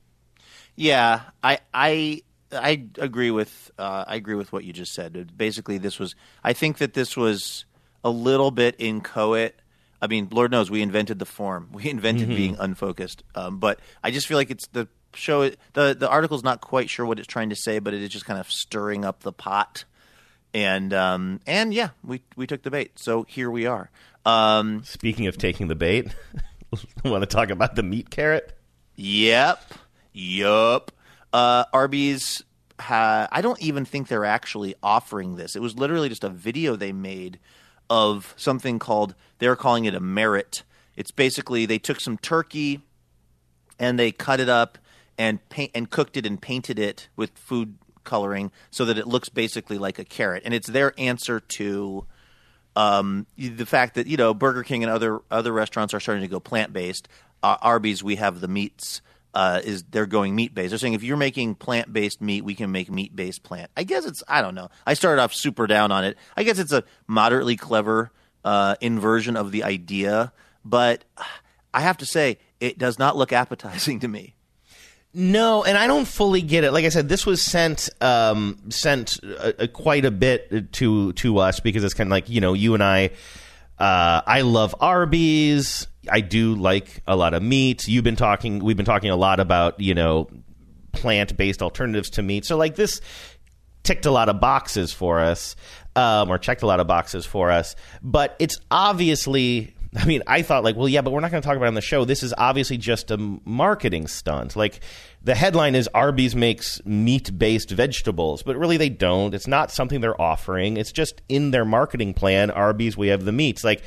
Yeah, I, I, I agree with, uh, I agree with what you just said. Basically, this was, I think that this was a little bit inchoate. I mean, Lord knows we invented the form. We invented mm-hmm. being unfocused. Um, but I just feel like it's the show. The the article's not quite sure what it's trying to say, but it is just kind of stirring up the pot. And um, and yeah, we we took the bait. So here we are. Um, Speaking of taking the bait, want to talk about the meat carrot? Yep, yup. Uh, Arby's. Ha- I don't even think they're actually offering this. It was literally just a video they made of something called, they're calling it a merit. It's basically they took some turkey and they cut it up and paint and cooked it and painted it with food coloring so that it looks basically like a carrot. And it's their answer to um, the fact that, you know, Burger King and other other restaurants are starting to go plant-based. Uh, Arby's, we have the meats. Uh, is they're going meat-based. They're saying if you're making plant-based meat, we can make meat-based plant. I guess it's, I don't know. I started off super down on it. I guess it's a moderately clever uh, inversion of the idea, but I have to say, it does not look appetizing to me. No, and I don't fully get it. Like I said, this was sent um, sent a, a quite a bit to to us because it's kind of like, you know, you and I, uh, I love Arby's. I do like a lot of meat. You've been talking, we've been talking a lot about, you know, plant-based alternatives to meat. So like this ticked a lot of boxes for us, um, or checked a lot of boxes for us. But it's obviously, I mean, I thought like, well, yeah, but we're not going to talk about it on the show. This is obviously just a marketing stunt. Like the headline is Arby's makes meat-based vegetables, but really they don't. It's not something they're offering. It's just in their marketing plan, Arby's, we have the meats. Like,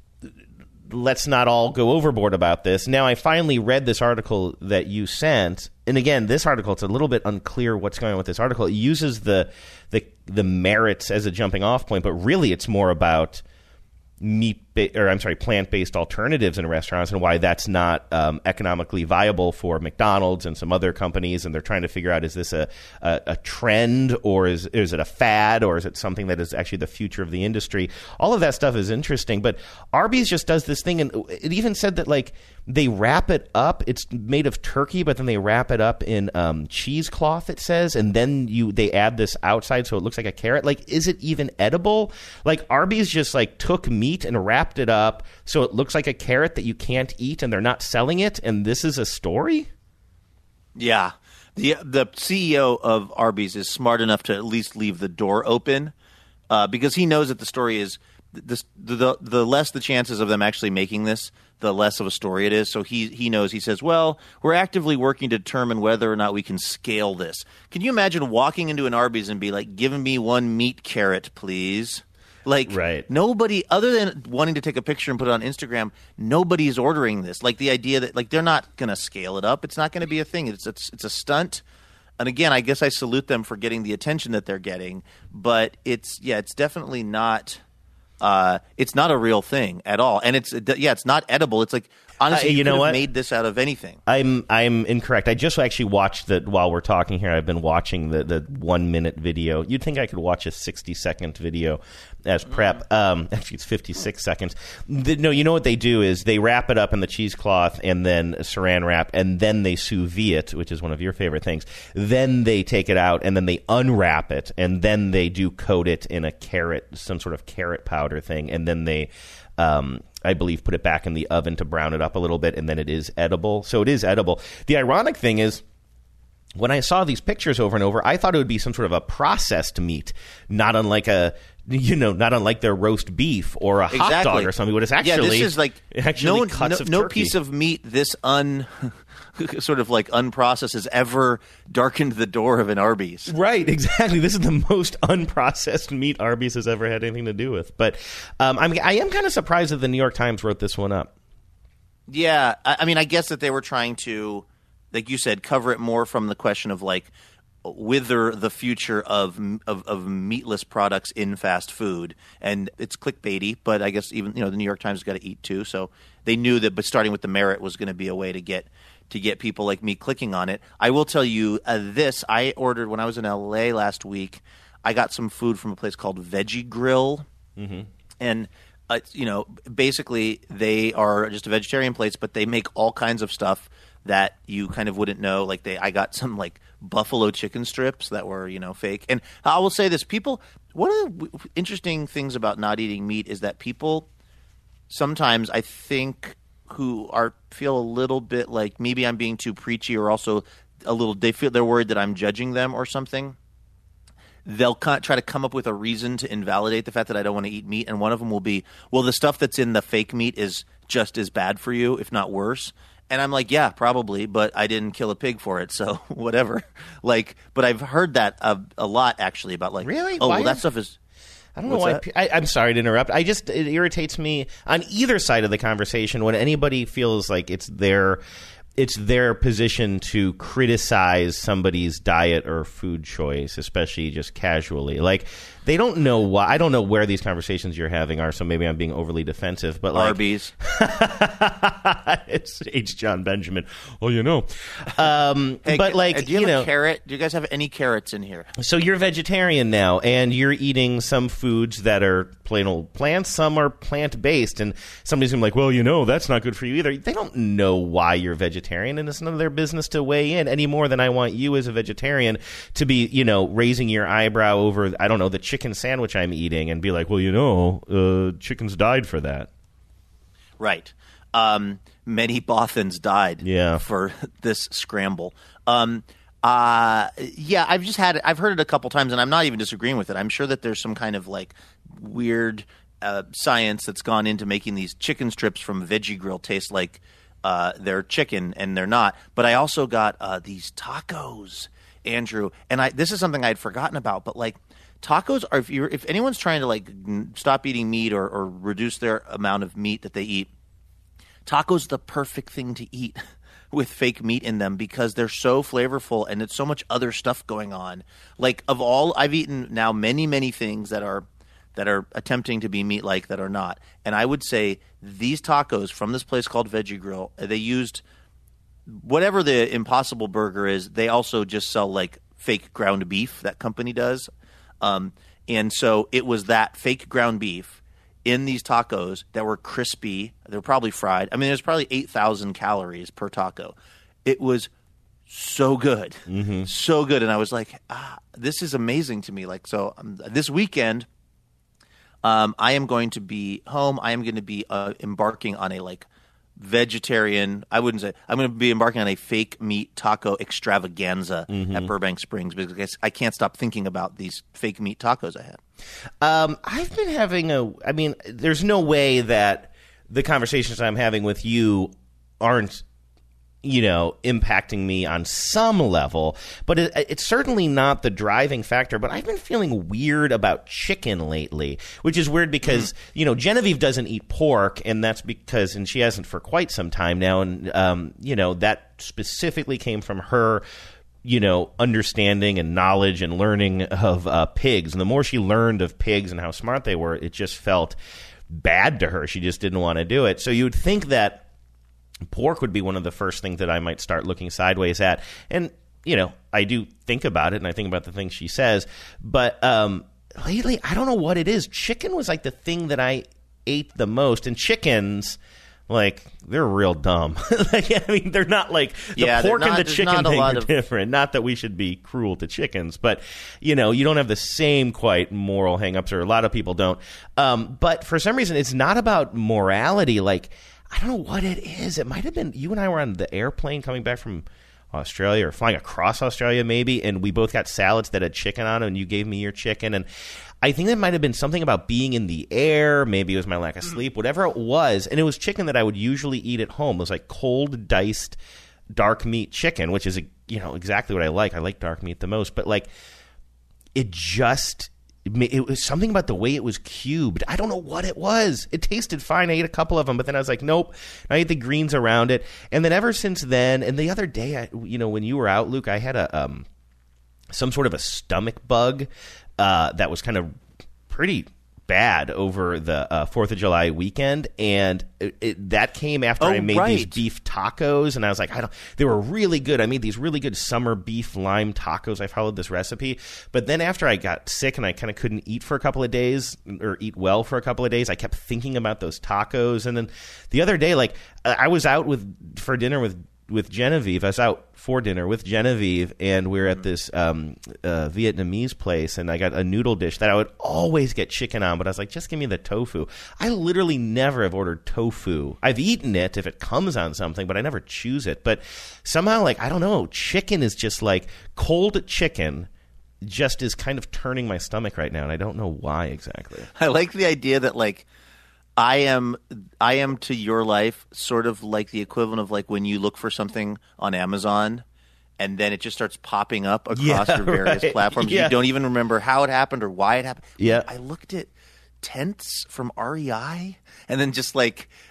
let's not all go overboard about this. Now, I finally read this article that you sent. And again, this article, it's a little bit unclear what's going on with this article. It uses the the, the merits as a jumping off point, but really it's more about meat ba- or I'm sorry, plant-based alternatives in restaurants and why that's not um, economically viable for McDonald's and some other companies. And they're trying to figure out, is this a, a, a trend or is, is it a fad or is it something that is actually the future of the industry? All of that stuff is interesting, but Arby's just does this thing. And it even said that like they wrap it up. It's made of turkey, but then they wrap it up in um, cheesecloth, it says. And then you they add this outside so it looks like a carrot. Like, is it even edible? Like Arby's just like took meat and wrapped it up so it looks like a carrot that you can't eat and they're not selling it. And this is a story? Yeah. The the C E O of Arby's is smart enough to at least leave the door open uh, because he knows that the story is this, the the less the chances of them actually making this, the less of a story it is. So he he knows. He says, well, we're actively working to determine whether or not we can scale this. Can you imagine walking into an Arby's and be like, give me one meat carrot, please? Like, right. Nobody, other than wanting to take a picture and put it on Instagram, nobody's ordering this. Like, the idea that, like, they're not going to scale it up. It's not going to be a thing. It's, it's it's a stunt. And again, I guess I salute them for getting the attention that they're getting. But it's, yeah, it's definitely not, uh, it's not a real thing at all. And it's, yeah, it's not edible. It's like, honestly, uh, you, you know could have what? made this out of anything. I'm I'm incorrect. I just actually watched that while we're talking here. I've been watching the, the one minute video. You'd think I could watch a sixty second video as prep. Um, actually, it's fifty-six seconds. The, no, you know what they do is they wrap it up in the cheesecloth and then saran wrap, and then they sous vide it, which is one of your favorite things. Then they take it out and then they unwrap it, and then they do coat it in a carrot, some sort of carrot powder thing, and then they. Um, I believe, put it back in the oven to brown it up a little bit, and then it is edible. So it is edible. The ironic thing is, when I saw these pictures over and over, I thought it would be some sort of a processed meat, not unlike a, you know, not unlike their roast beef or a Exactly. hot dog or something. But it's actually, yeah, this is like actually no, cuts no, of no turkey. piece of meat this un sort of like unprocessed has ever darkened the door of an Arby's. Right, exactly. This is the most unprocessed meat Arby's has ever had anything to do with. But um, I'm, I am kind of surprised that the New York Times wrote this one up. Yeah, I, I mean, I guess that they were trying to, like you said, cover it more from the question of like wither the future of, of of meatless products in fast food, and it's clickbaity. But I guess even you know the New York Times has got to eat too, so they knew that. But starting with the merit was going to be a way to get. to get people like me clicking on it. I will tell you uh, this. I ordered when I was in L A last week, I got some food from a place called Veggie Grill. Mm-hmm. And, uh, you know, basically they are just a vegetarian place, but they make all kinds of stuff that you kind of wouldn't know. Like they, I got some like buffalo chicken strips that were, you know, fake. And I will say this, people, one of the w- interesting things about not eating meat is that people sometimes, I think, who are feel a little bit like maybe I'm being too preachy, or also a little they feel they're worried that I'm judging them or something. They'll try to come up with a reason to invalidate the fact that I don't want to eat meat, and one of them will be, well, the stuff that's in the fake meat is just as bad for you, if not worse. And I'm like, yeah, probably, but I didn't kill a pig for it, so whatever. Like, but I've heard that a, a lot actually about like, really? Oh, Why well, that is- stuff is. I don't know What's why. that? I, I'm sorry to interrupt. I just it irritates me on either side of the conversation when anybody feels like it's their it's their position to criticize somebody's diet or food choice, especially just casually. Like they don't know why. I don't know where these conversations you're having are, so maybe I'm being overly defensive. But like, Arby's. It's H. John Benjamin. Well, you know. Um, Hey, but c- like, uh, do you, you have know, a carrot? Do you guys have any carrots in here? so you're vegetarian now, and you're eating some foods that are plain old plants. Some are plant based, and somebody's gonna be like, well, you know, that's not good for you either. They don't know why you're vegetarian, and it's none of their business to weigh in any more than I want you as a vegetarian to be, you know, raising your eyebrow over, I don't know, the chicken sandwich I'm eating and be like, well, you know, uh, chickens died for that. Right. Um, many Bothans died Yeah. for this scramble. Um, uh, yeah, I've just had it. I've heard it a couple times, and I'm not even disagreeing with it. I'm sure that there's some kind of like weird uh, science that's gone into making these chicken strips from Veggie Grill taste like uh, they're chicken, and they're not. But I also got uh, these tacos, Andrew, and I this is something I'd forgotten about, but like tacos are if you're if anyone's trying to like n- stop eating meat or, or reduce their amount of meat that they eat, tacos the perfect thing to eat with fake meat in them because they're so flavorful and it's so much other stuff going on. Like of all I've eaten now many many things that are that are attempting to be meat like that are not, and I would say these tacos from this place called Veggie Grill, they used whatever the Impossible Burger is. They also just sell like fake ground beef. That company does. Um, and so it was that fake ground beef in these tacos that were crispy. They were probably fried. I mean, there's probably eight thousand calories per taco. It was so good. Mm-hmm. So good. And I was like, ah, this is amazing to me. Like, so um, this weekend, um, I am going to be home. I am going to be uh, embarking on a like vegetarian, I wouldn't say, I'm going to be embarking on a fake meat taco extravaganza Mm-hmm. at Burbank Springs because I can't stop thinking about these fake meat tacos I had. Um, I've been having a. I mean, there's no way that the conversations I'm having with you aren't, you know, impacting me on some level. But it, it's certainly not the driving factor. But I've been feeling weird about chicken lately, which is weird because, mm. you know, Genevieve doesn't eat pork, and that's because, and she hasn't for quite some time now. And, um, you know, that specifically came from her, you know, understanding and knowledge and learning of uh, pigs. And the more she learned of pigs and how smart they were, it just felt bad to her. She just didn't want to do it. So you would think that pork would be one of the first things that I might start looking sideways at. And, you know, I do think about it, and I think about the things she says. But um, lately, I don't know what it is. Chicken was like the thing that I ate the most. And chickens, like, they're real dumb. Like, I mean, they're not like the yeah, pork not, and the chicken thing are of... different. Not that we should be cruel to chickens, but, you know, you don't have the same quite moral hangups, or a lot of people don't. Um, but for some reason, it's not about morality. Like, I don't know what it is. It might have been you and I were on the airplane coming back from Australia or flying across Australia maybe, and we both got salads that had chicken on them, and you gave me your chicken. And I think that might have been something about being in the air. Maybe it was my lack of sleep, whatever it was. And it was chicken that I would usually eat at home. It was like cold, diced, dark meat chicken, which is, you know, exactly what I like. I like dark meat the most. But, like, it just... it was something about the way it was cubed. I don't know what it was. It tasted fine. I ate a couple of them, but then I was like, nope. I ate the greens around it. And then ever since then, and the other day, I, you know, when you were out, Luke, I had a um, some sort of a stomach bug uh, that was kind of pretty bad over the uh, fourth of July weekend, and it, it, that came after oh, I made right. these beef tacos, and I was like, I don't. They were really good. I made these really good summer beef lime tacos. I followed this recipe, but then after I got sick and I kind of couldn't eat for a couple of days or eat well for a couple of days, I kept thinking about those tacos. And then the other day, like I was out with for dinner with. with Genevieve. I was out for dinner with Genevieve, and we were at this um, uh, Vietnamese place, and I got a noodle dish that I would always get chicken on, but I was like, just give me the tofu. I literally never have ordered tofu. I've eaten it if it comes on something, but I never choose it. But somehow, like, I don't know, chicken is just like cold chicken just is kind of turning my stomach right now, and I don't know why exactly. I like the idea that, like, I am I am to your life sort of like the equivalent of like when you look for something on Amazon and then it just starts popping up across yeah, your various right. platforms. Yeah. You don't even remember how it happened or why it happened. Yeah. I looked at tents from R E I and then just like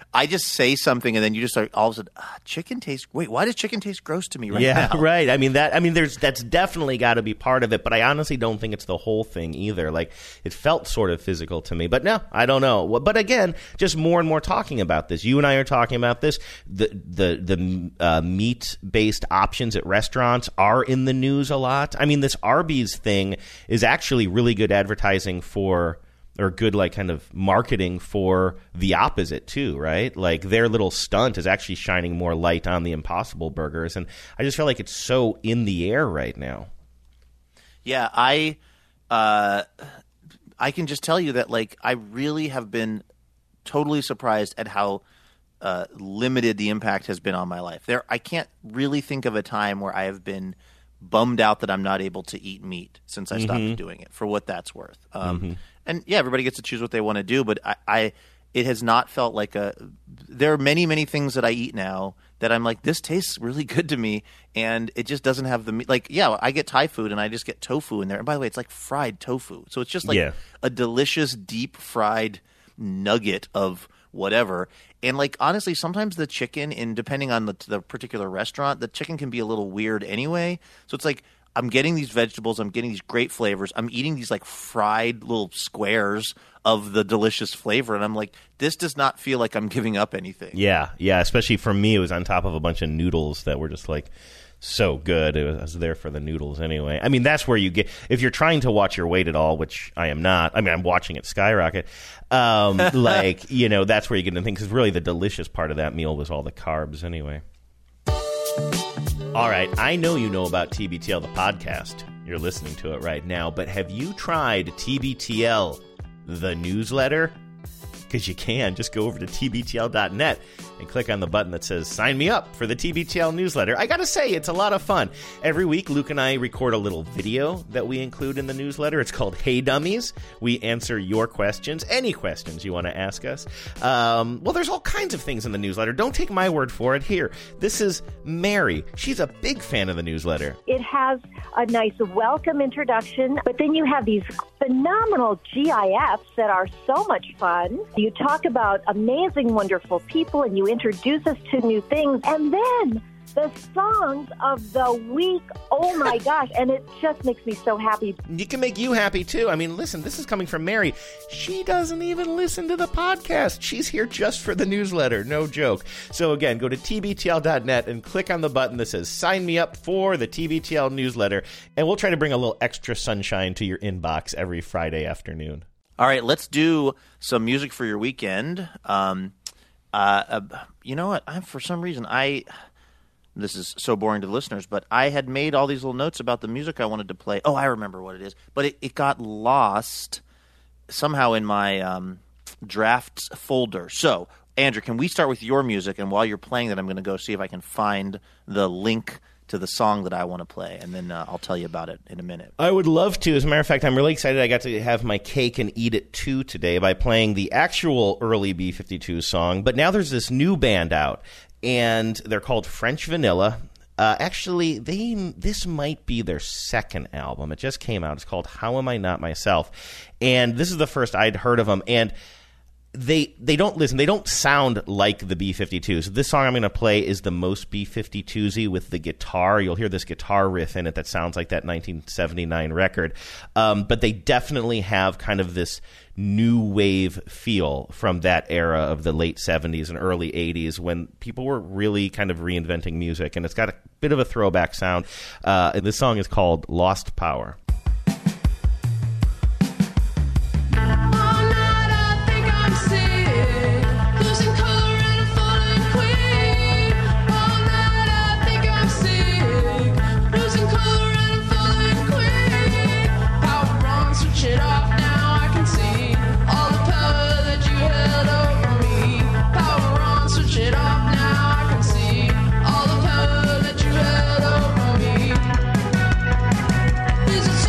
I just say something and then you just start all of a sudden, ah, chicken tastes. Wait, why does chicken taste gross to me right yeah, now? Yeah, right. I mean that. I mean, there's that's definitely got to be part of it, but I honestly don't think it's the whole thing either. Like it felt sort of physical to me, but no, I don't know. But again, just more and more talking about this. You and I are talking about this. The the the uh, meat based options at restaurants are in the news a lot. I mean, this Arby's thing is actually really good advertising for. Or good, like, kind of marketing for the opposite, too, right? Like, their little stunt is actually shining more light on the Impossible Burgers. And I just feel like it's so in the air right now. Yeah, I uh, I can just tell you that, like, I really have been totally surprised at how uh, limited the impact has been on my life. There, I can't really think of a time where I have been bummed out that I'm not able to eat meat since I stopped Mm-hmm. doing it, for what that's worth. Um, Mm-hmm. And yeah, everybody gets to choose what they want to do, but I, I, it has not felt like a. There are many, many things that I eat now that I'm like, this tastes really good to me, and it just doesn't have the meat. Like, yeah, I get Thai food and I just get tofu in there. And by the way, it's like fried tofu, so it's just like Yeah. a delicious deep fried nugget of whatever. And like honestly, sometimes the chicken, in depending on the, the particular restaurant, the chicken can be a little weird anyway. So it's like I'm getting these vegetables, I'm getting these great flavors, I'm eating these like fried little squares of the delicious flavor, and I'm like, this does not feel like I'm giving up anything. Yeah, yeah. Especially for me, it was on top of a bunch of noodles that were just like so good. It was, I was there for the noodles anyway. I mean, that's where you get if you're trying to watch your weight at all, which I am not. I mean, I'm watching it skyrocket. Um, like you know, that's where you get into things. Because really, the delicious part of that meal was all the carbs anyway. All right, I know you know about T B T L, the podcast. You're listening to it right now. But have you tried T B T L, the newsletter? Because you can. Just go over to T B T L dot net and click on the button that says sign me up for the T B T L newsletter. I got to say, it's a lot of fun. Every week, Luke and I record a little video that we include in the newsletter. It's called Hey Dummies. We answer your questions, any questions you want to ask us. Um, well, there's all kinds of things in the newsletter. Don't take my word for it. Here, this is Mary. She's a big fan of the newsletter. It has a nice welcome introduction, but then you have these phenomenal G I Fs that are so much fun. You talk about amazing, wonderful people, and you introduce us to new things. And then the songs of the week, oh my gosh, and it just makes me so happy. It can make you happy, too. I mean, listen, this is coming from Mary. She doesn't even listen to the podcast. She's here just for the newsletter. No joke. So, again, go to T B T L dot net and click on the button that says sign me up for the T B T L newsletter, and we'll try to bring a little extra sunshine to your inbox every Friday afternoon. All right, let's do some music for your weekend. Um, uh, uh, you know what? I, for some reason, I this is so boring to the listeners, but I had made all these little notes about the music I wanted to play. Oh, I remember what it is, but it, it got lost somehow in my um, drafts folder. So, Andrew, can we start with your music? And while you're playing that, I'm going to go see if I can find the link to the song that I want to play, and then uh, I'll tell you about it in a minute. I would love to. As a matter of fact, I'm really excited I got to have my cake and eat it too today by playing the actual early B fifty-two song. But now there's this new band out, and they're called French Vanilla. Uh, actually, they this might be their second album. It just came out. It's called How Am I Not Myself? And this is the first I'd heard of them. And They they don't listen. They don't sound like the B fifty-twos. This song I'm going to play is the most B fifty-twosy with the guitar. You'll hear this guitar riff in it that sounds like that nineteen seventy-nine record. Um, but they definitely have kind of this new wave feel from that era of the late seventies and early eighties when people were really kind of reinventing music. And it's got a bit of a throwback sound. Uh, and this song is called Lost Power. Is it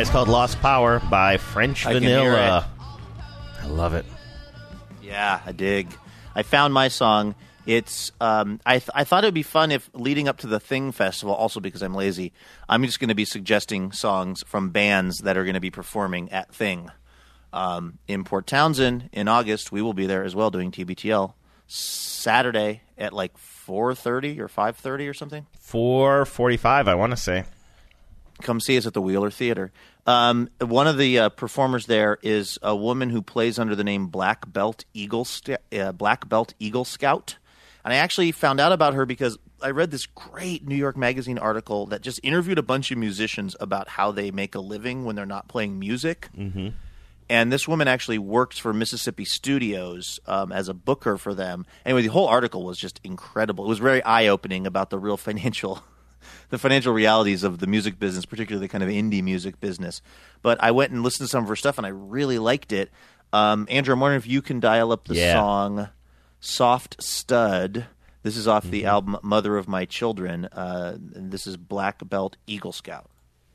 It's called Lost Power by French I can hear Vanilla. I love it. Yeah, I dig. I found my song. It's um, I th- I thought it would be fun if leading up to the Thing Festival, also because I'm lazy, I'm just going to be suggesting songs from bands that are going to be performing at Thing. Um, in Port Townsend in August, we will be there as well doing T B T L Saturday at like four thirty or five thirty or something. four forty-five, I want to say. Come see us at the Wheeler Theater. Um, one of the uh, performers there is a woman who plays under the name Black Belt Eagle St- uh, Black Belt Eagle Scout. And I actually found out about her because I read this great New York Magazine article that just interviewed a bunch of musicians about how they make a living when they're not playing music. Mm-hmm. And this woman actually works for Mississippi Studios um, as a booker for them. Anyway, the whole article was just incredible. It was very eye-opening about the real financial the financial realities of the music business, particularly the kind of indie music business. But I went and listened to some of her stuff, and I really liked it. Um, Andrew, I'm wondering if you can dial up the Yeah. song Soft Stud. This is off Mm-hmm. the album Mother of My Children. Uh, and this is Black Belt Eagle Scout.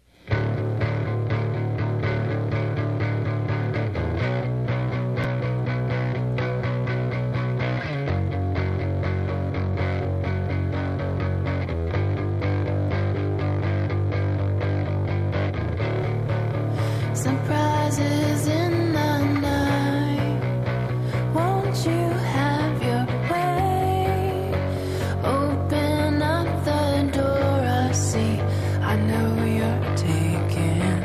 Surprises in the night. Won't you have your way? Open up the door. I see. I know you're taking.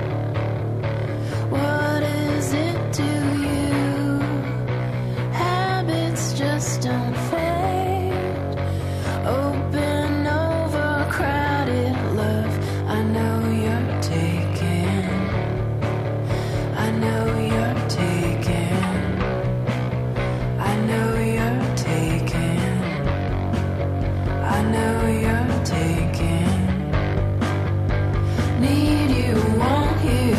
What is it to you? Habits just don't fade. Open overcrowded love. I know you're taking. I know you're taken. I know you're taken. I know you're taken. Need you, want you.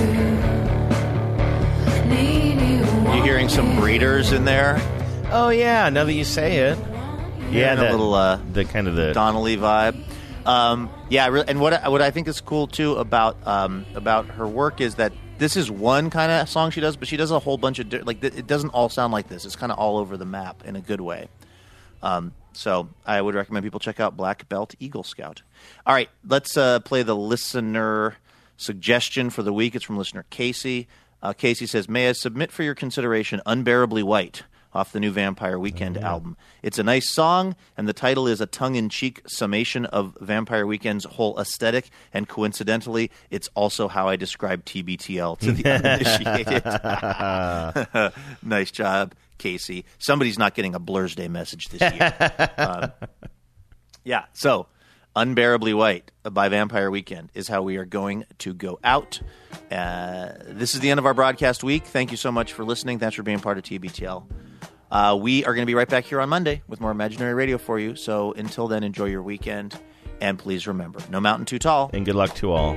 Need you, want You hearing some breeders in there? Oh, yeah, now that you say it. Yeah, Hearing the, a little uh, the kind of the... Donnelly vibe. Um, yeah, re- and what I- what I think is cool too about um, about her work is that this is one kind of song she does, but she does a whole bunch of di- like th- it doesn't all sound like this. It's kind of all over the map in a good way. Um, so I would recommend people check out Black Belt Eagle Scout. All right, let's uh, play the listener suggestion for the week. It's from listener Casey. Uh, Casey says, "May I submit for your consideration Unbearably White off the new Vampire Weekend album. It's a nice song, and the title is a tongue-in-cheek summation of Vampire Weekend's whole aesthetic, and coincidentally, it's also how I describe T B T L to the uninitiated." Nice job, Casey. Somebody's not getting a Blur's Day message this year. um, yeah, so Unbearably White by Vampire Weekend is how we are going to go out. Uh, this is the end of our broadcast week. Thank you so much for listening. Thanks for being part of T B T L. Uh, we are going to be right back here on Monday with more Imaginary Radio for you. So until then, enjoy your weekend. And please remember, no mountain too tall. And good luck to all.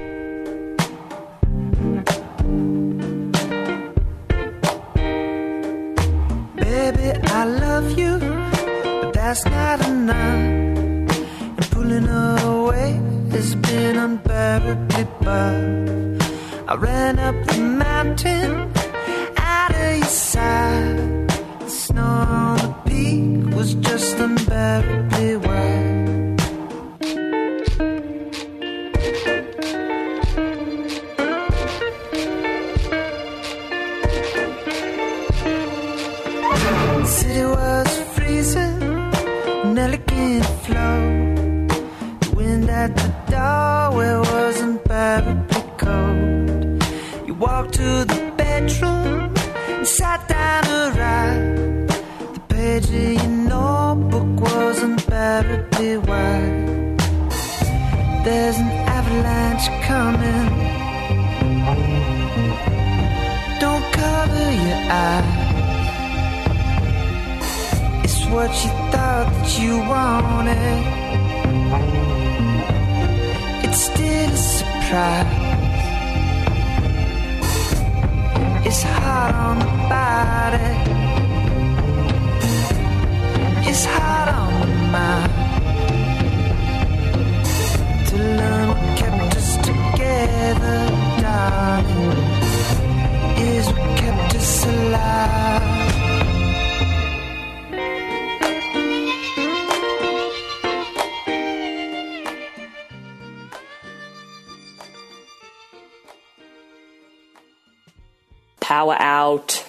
Baby, I love you, but that's not enough. And pulling away has been unbearably tough. I ran up the mountain out of your side. The snow on the peak was just unbearably wide. The city was freezing, an elegant flow. The wind at the doorway was unbearably cold. You walked to the bedroom and sat down to write. The page of your notebook was unbearably wide. There's an avalanche coming. Don't cover your eyes. It's what you thought that you wanted. It's still a surprise. It's hard on the body. It's hard on the mind. To learn what kept us together, darling. power out.